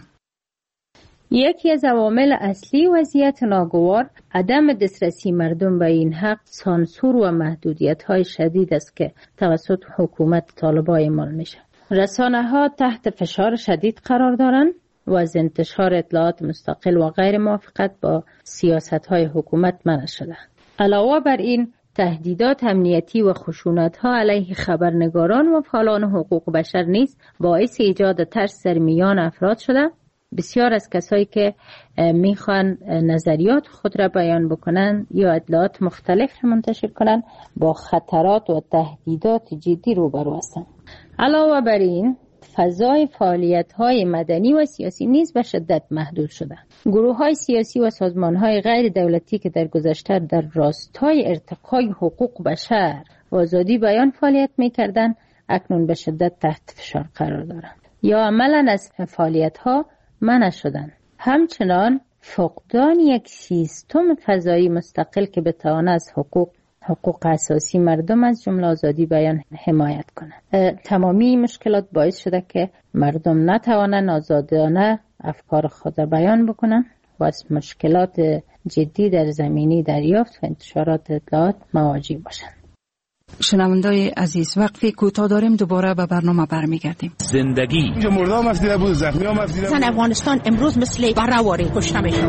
یکی از عوامل اصلی وضعیت ناگوار عدم دسترسی مردم به این حق سانسور و محدودیت‌های شدید است که توسط حکومت طالبان اعمال میشه. رسانه‌ها تحت فشار شدید قرار دارند و از انتشار اطلاعات مستقل و غیر موافقت با سیاست‌های حکومت منع شدند. علاوه بر این تهدیدات امنیتی و خشونت‌ها علیه خبرنگاران و فعالان حقوق بشر نیز باعث ایجاد ترس در میان افراد شده بسیار از کسایی که میخوان نظریات خود را بیان بکنن یا اطلاعات مختلف را منتشر کنن با خطرات و تهدیدات جدی روبرو هستند. علاوه بر این فضای فعالیت‌های مدنی و سیاسی نیز به شدت محدود شده. گروه‌های سیاسی و سازمان‌های غیر دولتی که در گذشته در راستای ارتقای حقوق بشر و آزادی بیان فعالیت می‌کردند، اکنون به شدت تحت فشار قرار دارند یا عملاً از فعالیت‌ها منع شدند. همچنان فقدان یک سیستم فضایی مستقل که بتواند از حقوق اساسی مردم از جمله آزادی بیان حمایت کنند. تمامی مشکلات باعث شده که مردم نتوانند آزادانه افکار خود بیان بکنند و از مشکلات جدی در زمینه دریافت و انتشارات اطلاعات مواجه باشند. شنوندای عزیز، وقفی کوتاه داریم، دوباره به برنامه برمیگردیم. زندگی اینجا مردم افدیده بود، زخمی هم افدیده بود. افغانستان امروز مثل برهواری کشته میشه.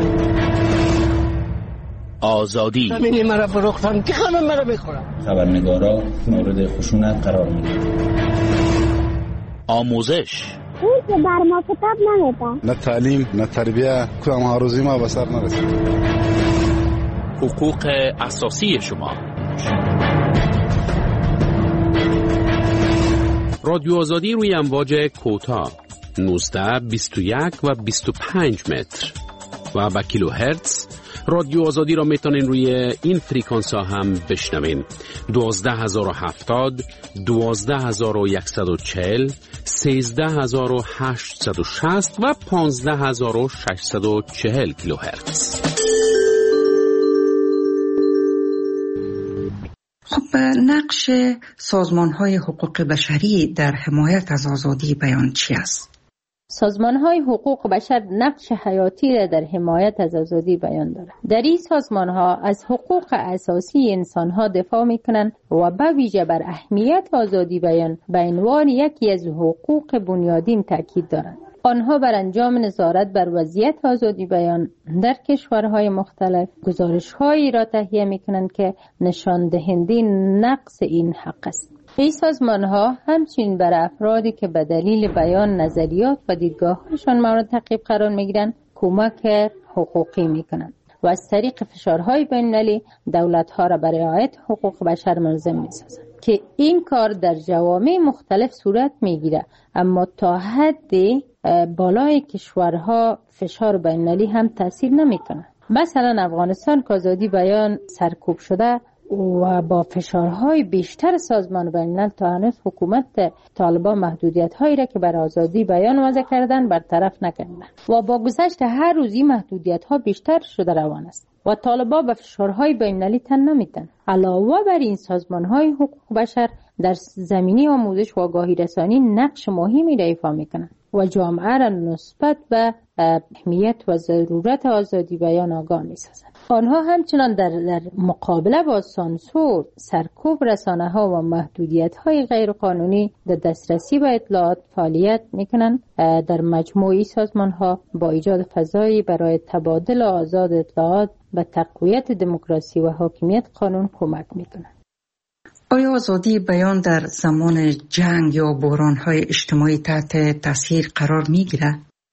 آزادی همینی مرا فروختن که همه مرا میخورن. خبرنگارا مورد خشونت قرار میدن. آموزش اون که بر ما کتاب نمیدن. نه تعلیم نه تربیه، کدام هاروزی ما به سر نرسید. حقوق اساسی شما. رادیو آزادی روی امواج کوتاه 19 21 و 25 متر و با کیلو هرتز. رادیو آزادی را میتونین روی این فریکانس ها هم بشنوین. 12070 12140 13860 و 15640 کیلو هرتز. خب نقش سازمان‌های حقوق بشری در حمایت از آزادی بیان چی است؟ سازمان‌های حقوق بشر نقش حیاتی را در حمایت از آزادی بیان دارند. در این سازمان‌ها از حقوق اساسی انسان‌ها دفاع می‌کنند و به ویژه بر اهمیت آزادی بیان به عنوان یکی از حقوق بنیادین تاکید دارند. آنها بر انجام نظارت بر وضعیت آزادی بیان در کشورهای مختلف گزارش‌هایی را تهیه می‌کنند که نشان دهنده نقص این حق است. این سازمان‌ها همچنین بر افرادی که به دلیل بیان نظریات و دیدگاه‌هایشان مورد تعقیب قرار می‌گیرند کمک حقوقی می‌کنند و از طریق فشارهای بین‌المللی دولت‌ها را برای رعایت حقوق بشر ملزم می‌سازند که این کار در جوامع مختلف صورت می‌گیرد، اما تا حدی بالای کشورها فشار بین‌المللی هم تاثیر نمی‌کند. مثلا افغانستان که آزادی بیان سرکوب شده و با فشارهای بیشتر سازمان بین‌الملل تا هنوز حکومت طالبان محدودیت‌هایی را که بر آزادی بیان وضع کردن برطرف نکردند و با گذشت هر روزی محدودیت‌ها بیشتر شده روان است و طالبان به فشارهای بین‌المللی تن نمی‌دهند. علاوه بر این سازمان‌های حقوق بشر در زمینه آموزش و آگاهی رسانی نقش مهمی را ایفا می‌کنند و جامعه را نسبت به اهمیت و ضرورت آزادی بیان آگاه می‌سازند. آنها همچنان در مقابله با سانسور، سرکوب رسانه‌ها و محدودیت‌های غیرقانونی در دسترسی به اطلاعات فعالیت می‌کنند. در مجموعی سازمان‌ها با ایجاد فضایی برای تبادل آزاد اطلاعات به تقویت دموکراسی و حاکمیت قانون کمک می‌کنند. آیا آزادی بیان در زمان جنگ یا بحران‌های اجتماعی تحت تاثیر قرار می‌گیرد؟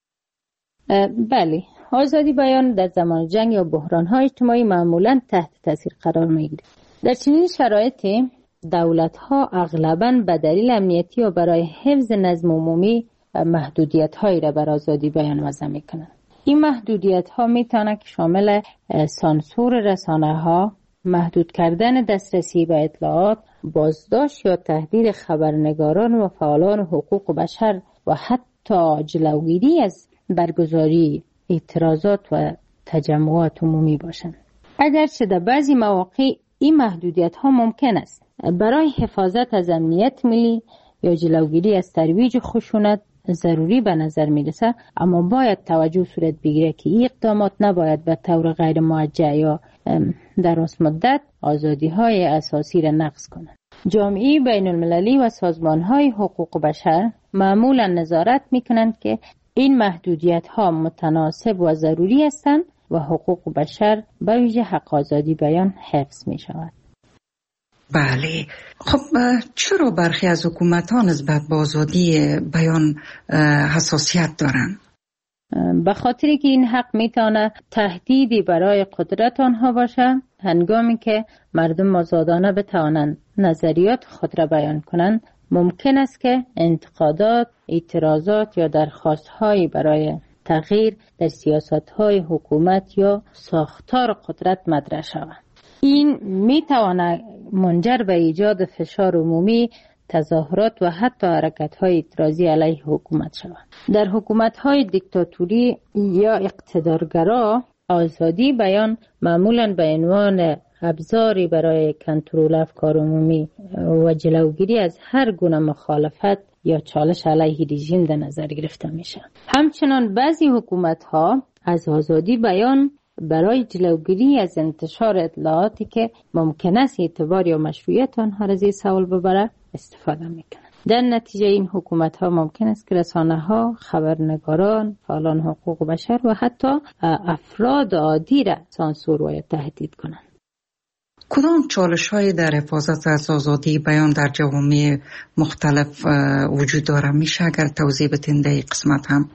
بله، آزادی بیان در زمان جنگ یا بحران‌های اجتماعی معمولاً تحت تاثیر قرار می‌گیرد. در چنین شرایطی دولت‌ها اغلباً به دلیل امنیتی و برای حفظ نظم عمومی محدودیت‌هایی را بر آزادی بیان وضع می‌کنند. این محدودیت‌ها می‌تواند که شامل سانسور رسانه‌ها، محدود کردن دسترسی به اطلاعات، بازداشت یا تهدید خبرنگاران و فعالان حقوق بشر و حتی جلوگیری از برگزاری اعتراضات و تجمعات عمومی باشند. اگرچه در بعضی مواقع این محدودیت‌ها ممکن است برای حفاظت از امنیت ملی یا جلوگیری از ترویج خشونت ضروری به نظر میرسه، اما باید توجه صورت بگیره که این اقدامات نباید به طور غیر موجه یا در راست مدت آزادی‌های اساسی را نقض کنند. جامعه بین المللی و سازمان‌های حقوق بشر معمولاً نظارت می‌کنند که این محدودیت‌ها متناسب و ضروری هستند و حقوق بشر به ویژه حق آزادی بیان حفظ می‌شود. بله، خب چرا برخی از حکومت‌ها نسبت به آزادی بیان حساسیت دارند؟ به خاطر که این حق میتونه تهدیدی برای قدرت آنها باشه. هنگامی که مردم آزادانه بتوانند نظریات خود را بیان کنند، ممکن است که انتقادات، اعتراضات یا درخواست‌هایی برای تغییر در سیاست‌های حکومت یا ساختار قدرت مطرح شود. این میتواند منجر به ایجاد فشار عمومی، تظاهرات و حتی حرکت‌های اعتراضی علیه حکومت شود. در حکومت‌های دیکتاتوری یا اقتدارگرا، آزادی بیان معمولاً به عنوان ابزاری برای کنترل افکار عمومی و جلوگیری از هر گونه مخالفت یا چالش علیه رژیم در نظر گرفته میشه. همچنان بعضی حکومت‌ها از آزادی بیان برای جلوگیری از انتشار اطلاعاتی که ممکن است اعتبار یا مشروعیت آنها را زیر سوال ببره استفاده میکنند. در نتیجه این حکومت‌ها ممکن است که رسانه‌ها، خبرنگاران، فعالان حقوق بشر و حتی افراد عادی را سانسور و تهدید کنند. کدام چالش‌هایی در حفاظت از آزادی بیان در جوامع مختلف وجود داره؟ میشه اگر توضیح بدین در این قسمت هم؟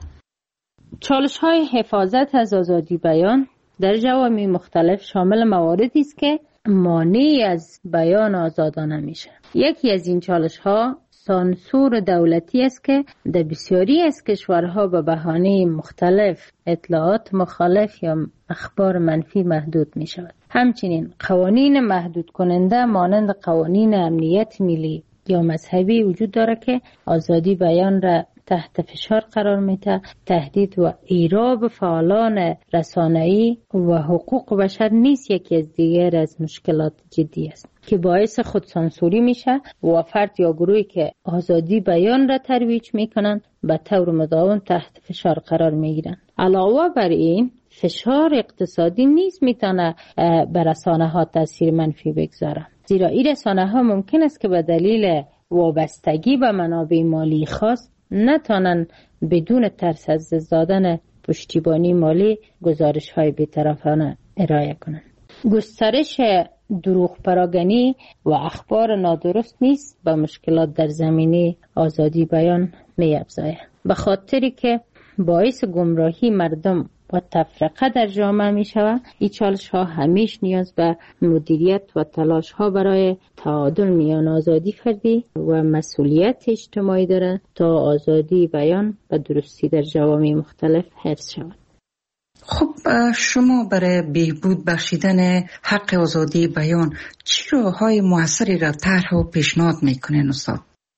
چالش‌های حفاظت از آزادی بیان در جوامع مختلف شامل مواردی است که مانع از بیان آزادانه میشه. یکی از این چالش‌ها سانسور دولتی است که در بسیاری از کشورها به بهانه مختلف اطلاعات مخالف یا اخبار منفی محدود می شود. همچنین قوانین محدود کننده مانند قوانین امنیت ملی یا مذهبی وجود داره که آزادی بیان را تحت فشار قرار میده. تهدید و ایراب فعالان رسانه‌ای و حقوق بشر نیز یکی از دیگر از مشکلات جدی است که باعث خودسانسوری میشه و فرد یا گروهی که آزادی بیان را ترویج میکنند به طور مداوم تحت فشار قرار میگیرند. علاوه بر این فشار اقتصادی نیز میتونه بر رسانه‌ها تاثیر منفی بگذاره، زیرا این رسانه‌ها ممکن است که به دلیل وابستگی به منابع مالی خاص نتوانند بدون ترس از دادن پشتیبانی مالی گزارش‌های بی‌طرفانه ارائه کنند. گسترش دروغ پراگنی و اخبار نادرست نیست به مشکلات در زمینه آزادی بیان می‌افزاید، به خاطری که باعث گمراهی مردم و تفرقه در جامعه می شود. این چالش ها همیش نیاز به مدیریت و تلاش ها برای تعادل میان آزادی فردی و مسئولیت اجتماعی دارد تا آزادی بیان و درستی در جوامع مختلف حفظ شود. خب شما برای بهبود بخشیدن حق آزادی بیان چه راه‌های موثری را طرح و پیشنهاد میکنین استاد؟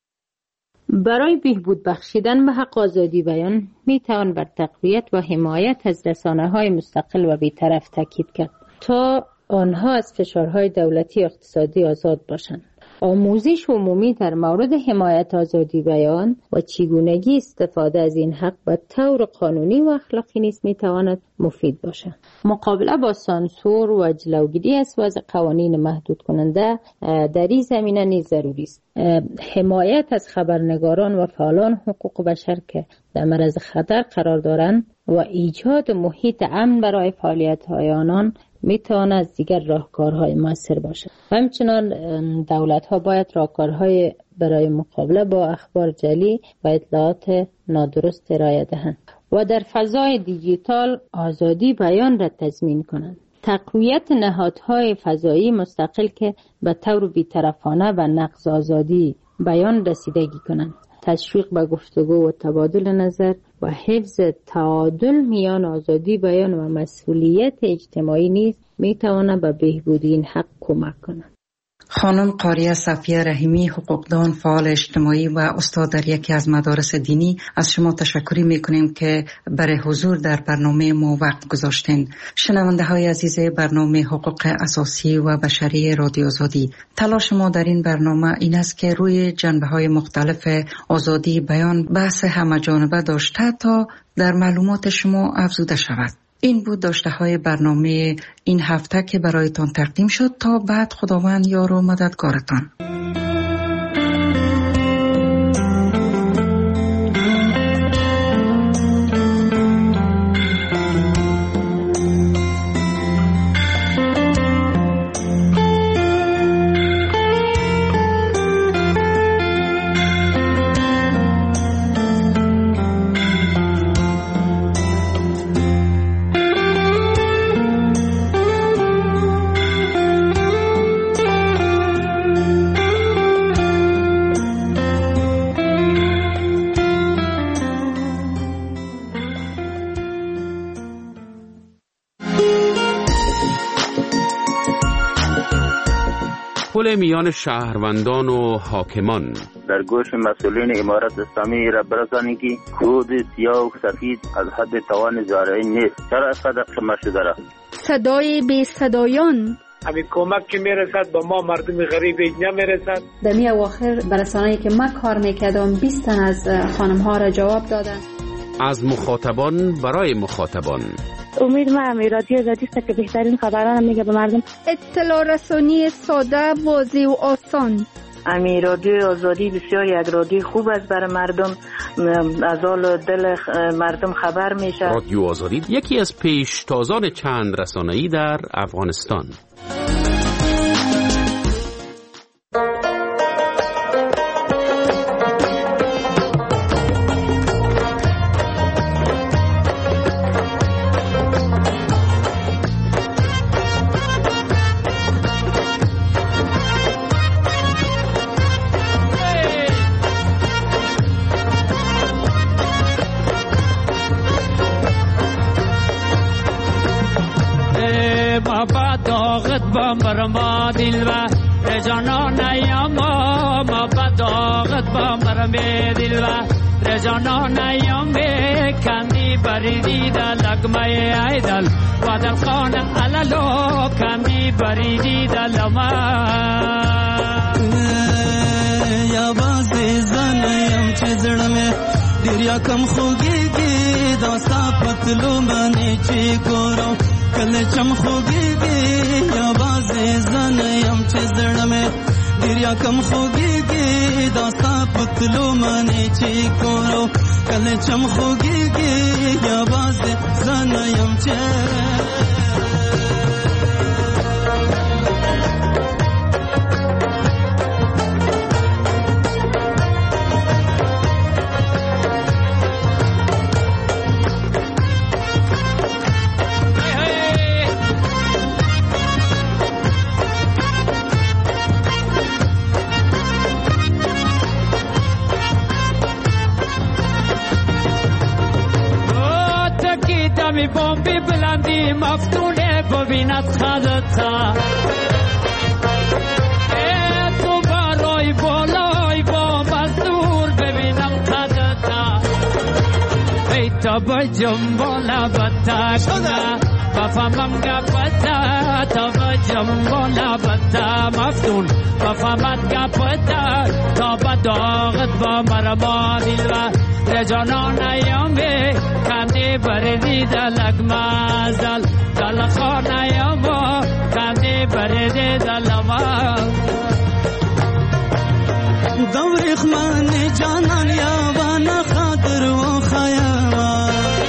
برای بهبود بخشیدن به حق آزادی بیان می توان بر تقویت و حمایت از رسانه‌های مستقل و بی‌طرف تاکید کرد تا آنها از فشارهای دولتی و اقتصادی آزاد باشند. آموزش عمومی در مورد حمایت آزادی بیان و چگونگی استفاده از این حق به طور قانونی و اخلاقی نیز می تواند مفید باشد. مقابله با سانسور و جلوگیری از وضع قوانین محدود کننده در این زمینه نیز ضروری است. حمایت از خبرنگاران و فعالان حقوق بشر که در معرض خطر قرار دارند و ایجاد محیط امن برای فعالیت‌های آنان میتواند از دیگر راهکارهای مؤثر باشد. همچنان دولت‌ها باید راهکارهای برای مقابله با اخبار جعلی و اطلاعات نادرست ارائه دهند و در فضای دیجیتال آزادی بیان را تضمین کنند. تقویت نهادهای فضایی مستقل که به طور بی‌طرفانه و نقض آزادی بیان رسیدگی کنند. تشویق به گفتگو و تبادل نظر و حفظ تعادل میان آزادی بیان و مسئولیت اجتماعی نیز میتواند به بهبود این حق کمک کند. خانم قاریه صفیه رحیمی، حقوقدان، فعال اجتماعی و استاد در یکی از مدارس دینی، از شما تشکر میکنیم که برای حضور در برنامه ما وقت گذاشتین. شنونده های عزیز برنامه حقوق اساسی و بشری رادیو آزادی، تلاش ما در این برنامه این است که روی جنبه های مختلف آزادی بیان بحث همه‌جانبه داشته تا در معلومات شما افزوده شود. این بود داشته های برنامه این هفته که برایتان تقدیم شد. تا بعد خداوند یار و مددگارتان. تنوع میان شهروندان و حاکمان. در گوش مسئولین امارت اسلامی را برسانید که کود سیاه و سفید از حد توان زارعین نیست. چرا صدق شما شده را؟ صدای بی صدایان، همین کمک که میرسد به ما مردم غریب نمیرسد. در می اواخر برسانه‌ای که ما کار میکردم 20 تن از خانم ها را جواب دادن. از مخاطبان برای مخاطبان. امید ما رادیو آزادی است که بهترین خبران میگه به مردم. اطلاع رسانی ساده، واضح و آسان. رادیو آزادی بسیار یک رادیو خوب است برای مردم، از حال دل مردم خبر میشه. رادیو آزادی یکی از پیشتازان چند رسانه‌ای در افغانستان. برما دل و رجانان ایام ما بداغت با مرم دل و رجانان ایام کندی بریدی در لگمه ایدل و در خانه علالو کندی بریدی در لما یا بازی زنیم چه زڑمه دریا کم خوگیگی داستا پتلو منی چی گورو کل چم خوگیگی یا بازی زنیم چه زڑمه دریا کم خوگیگی داستا پتلو منی چی گورو کل چم خوگیگی یا بازی زنیم چه می بمبی بلندی مفتونه ببیند خدتا تو برای بالای با مزدور ببینم خدتا ای تا با جنبالا بتا کنه بفهمم گپتا تا با جنبالا بتا مفتون بفهمت گپتا تا با داغت با مرما دل و رجانان ایامه کندی بردی دلک مازل دل خانه یامو کندی بردی دلما دوریخ من جانان یاوان خاطر و خیاما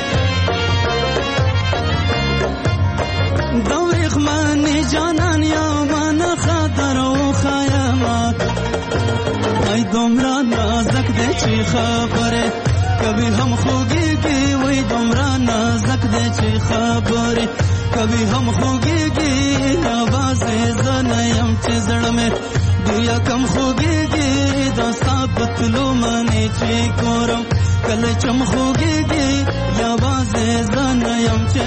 دوریخ من جانان یاوان خاطر و خیاما ای دمرا نازک ده چی خبره کبھی ہم خوگی گی وہی دمرا نازک دے چی خبریں کبھی ہم خوگی گی آواز زنیم چی زڑ میں دیا کم خوگی گی داستا پتلو منی چی کورم کل چم خوگی گی آواز زنیم چی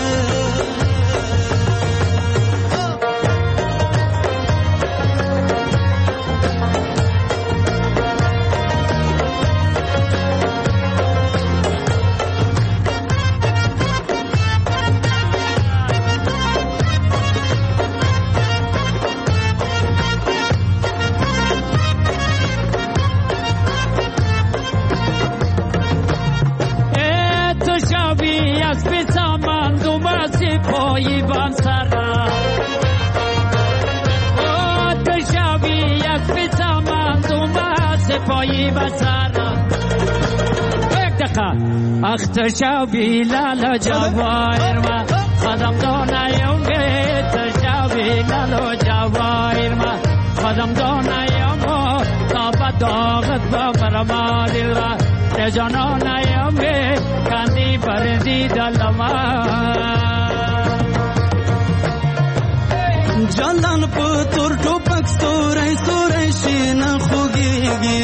پایی بان سرا تشاوی از بسامان دوما سپایی بسرا یک دقیقه اختشاوی لالا جوایر ما خدم دانایونگه تشاوی لالا جوایر ما خدم دانایونگه تا بداغت با مرما دل را رجانانایونگه کندی بردی دلما جلان پتور ټوپک ستوري ستوري شین خوږيږي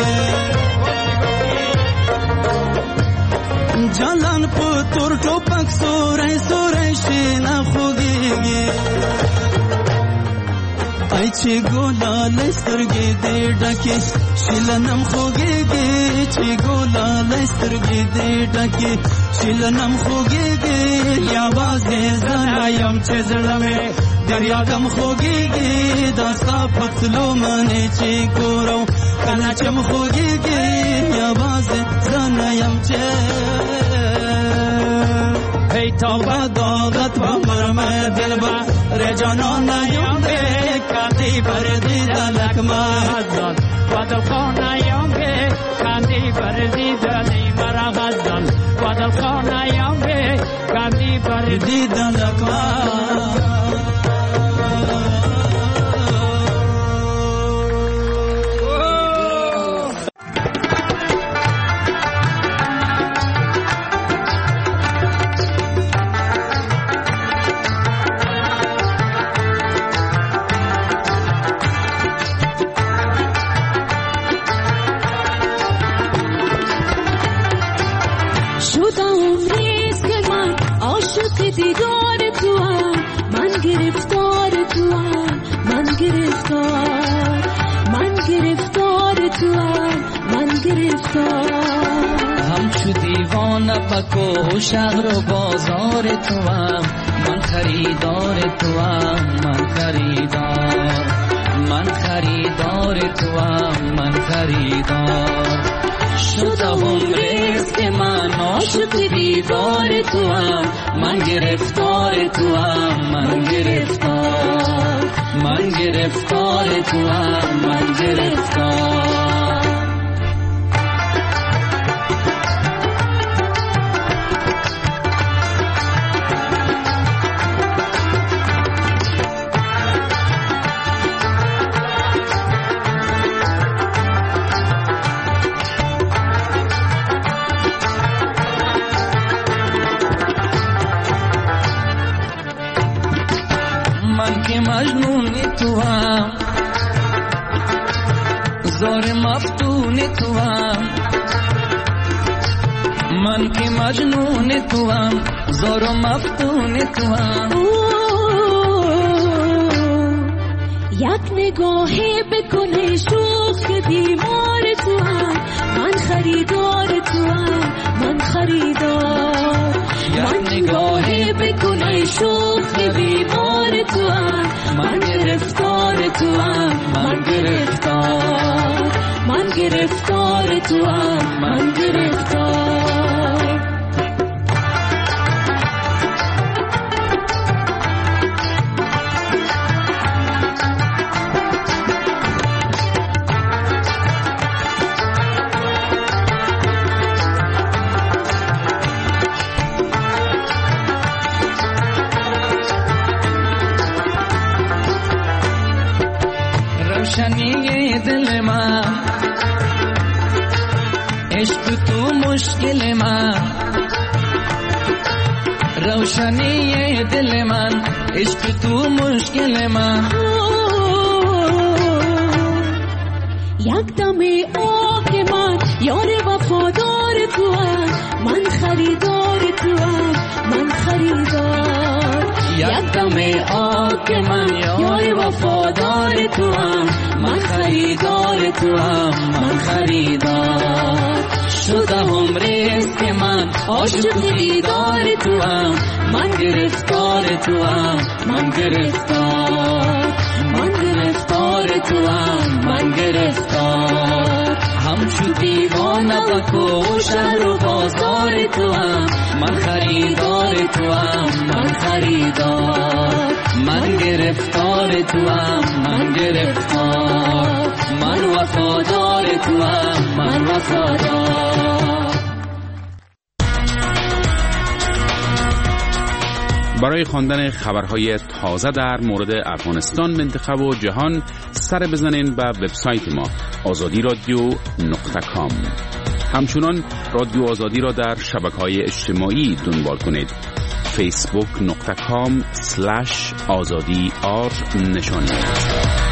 جلان پتور ټوپک ستوري ستوري شین خوږيږي ای چی گلال سترگی دی ډکی شیلنم خوږیږي چی گلال سترگی دی ډکی شیلنم خوږیږي یا بازه زنایم چې زړه مې دریا کم خوږیږي داستا پتلو منی چی ګورو کله چې خوږیږي یا بازه زنایم چې ای توبه داغت با مرمه دل با رجانان نیم به کندی بردی دلک مهدان و دل خانیم به کندی بردی دلی مرا غزدان و دل خانیم به کندی بردی دلک مهدان پکو شهر و بازار تو هم من خریدار تو هم من خریدار من خریدار تو هم من خریدار شدم رزق من عاشق دیدار تو هم من گرفتار تو هم من گرفتار من گرفتار تو هم من گرفتار مجنون تو هم زار مفتون تو هم من که مجنون تو هم زار مفتون تو هم یک نگاهی بکنه شوخ بیمار تو هم من خریدار تو هم من خریدار یک نگاهی بکنه شوخ بیمار تو هم من گرفتار تو هم من گرفتار من گرفتار تو هم من گرفتار روشنی دل من عشق تو مشکل من روشنی دل من عشق تو مشکل من یک دم آه من یار وفادار تو هم من خریدار تو هم من خریدار یک دم آه من یار وفادار تو هم من خریدار تو هم من خریدار شدم رزق من عاشق دیدار تو هم من گرفتار تو هم من گرفتار من گرفتار تو هم من گرفتار همچو دیوانه بکو شهر و بازار تو هم من خریدار تو هم من خریدار من گرفتار تو هم من گرفتار من وفادار تو هم من وفادار. برای خواندن خبرهای تازه در مورد افغانستان، منطقه و جهان سر بزنین به وبسایت ما azadi.radio.com. همچنان رادیو آزادی را در شبکه‌های اجتماعی دنبال کنید. facebook.com/azadi نشانی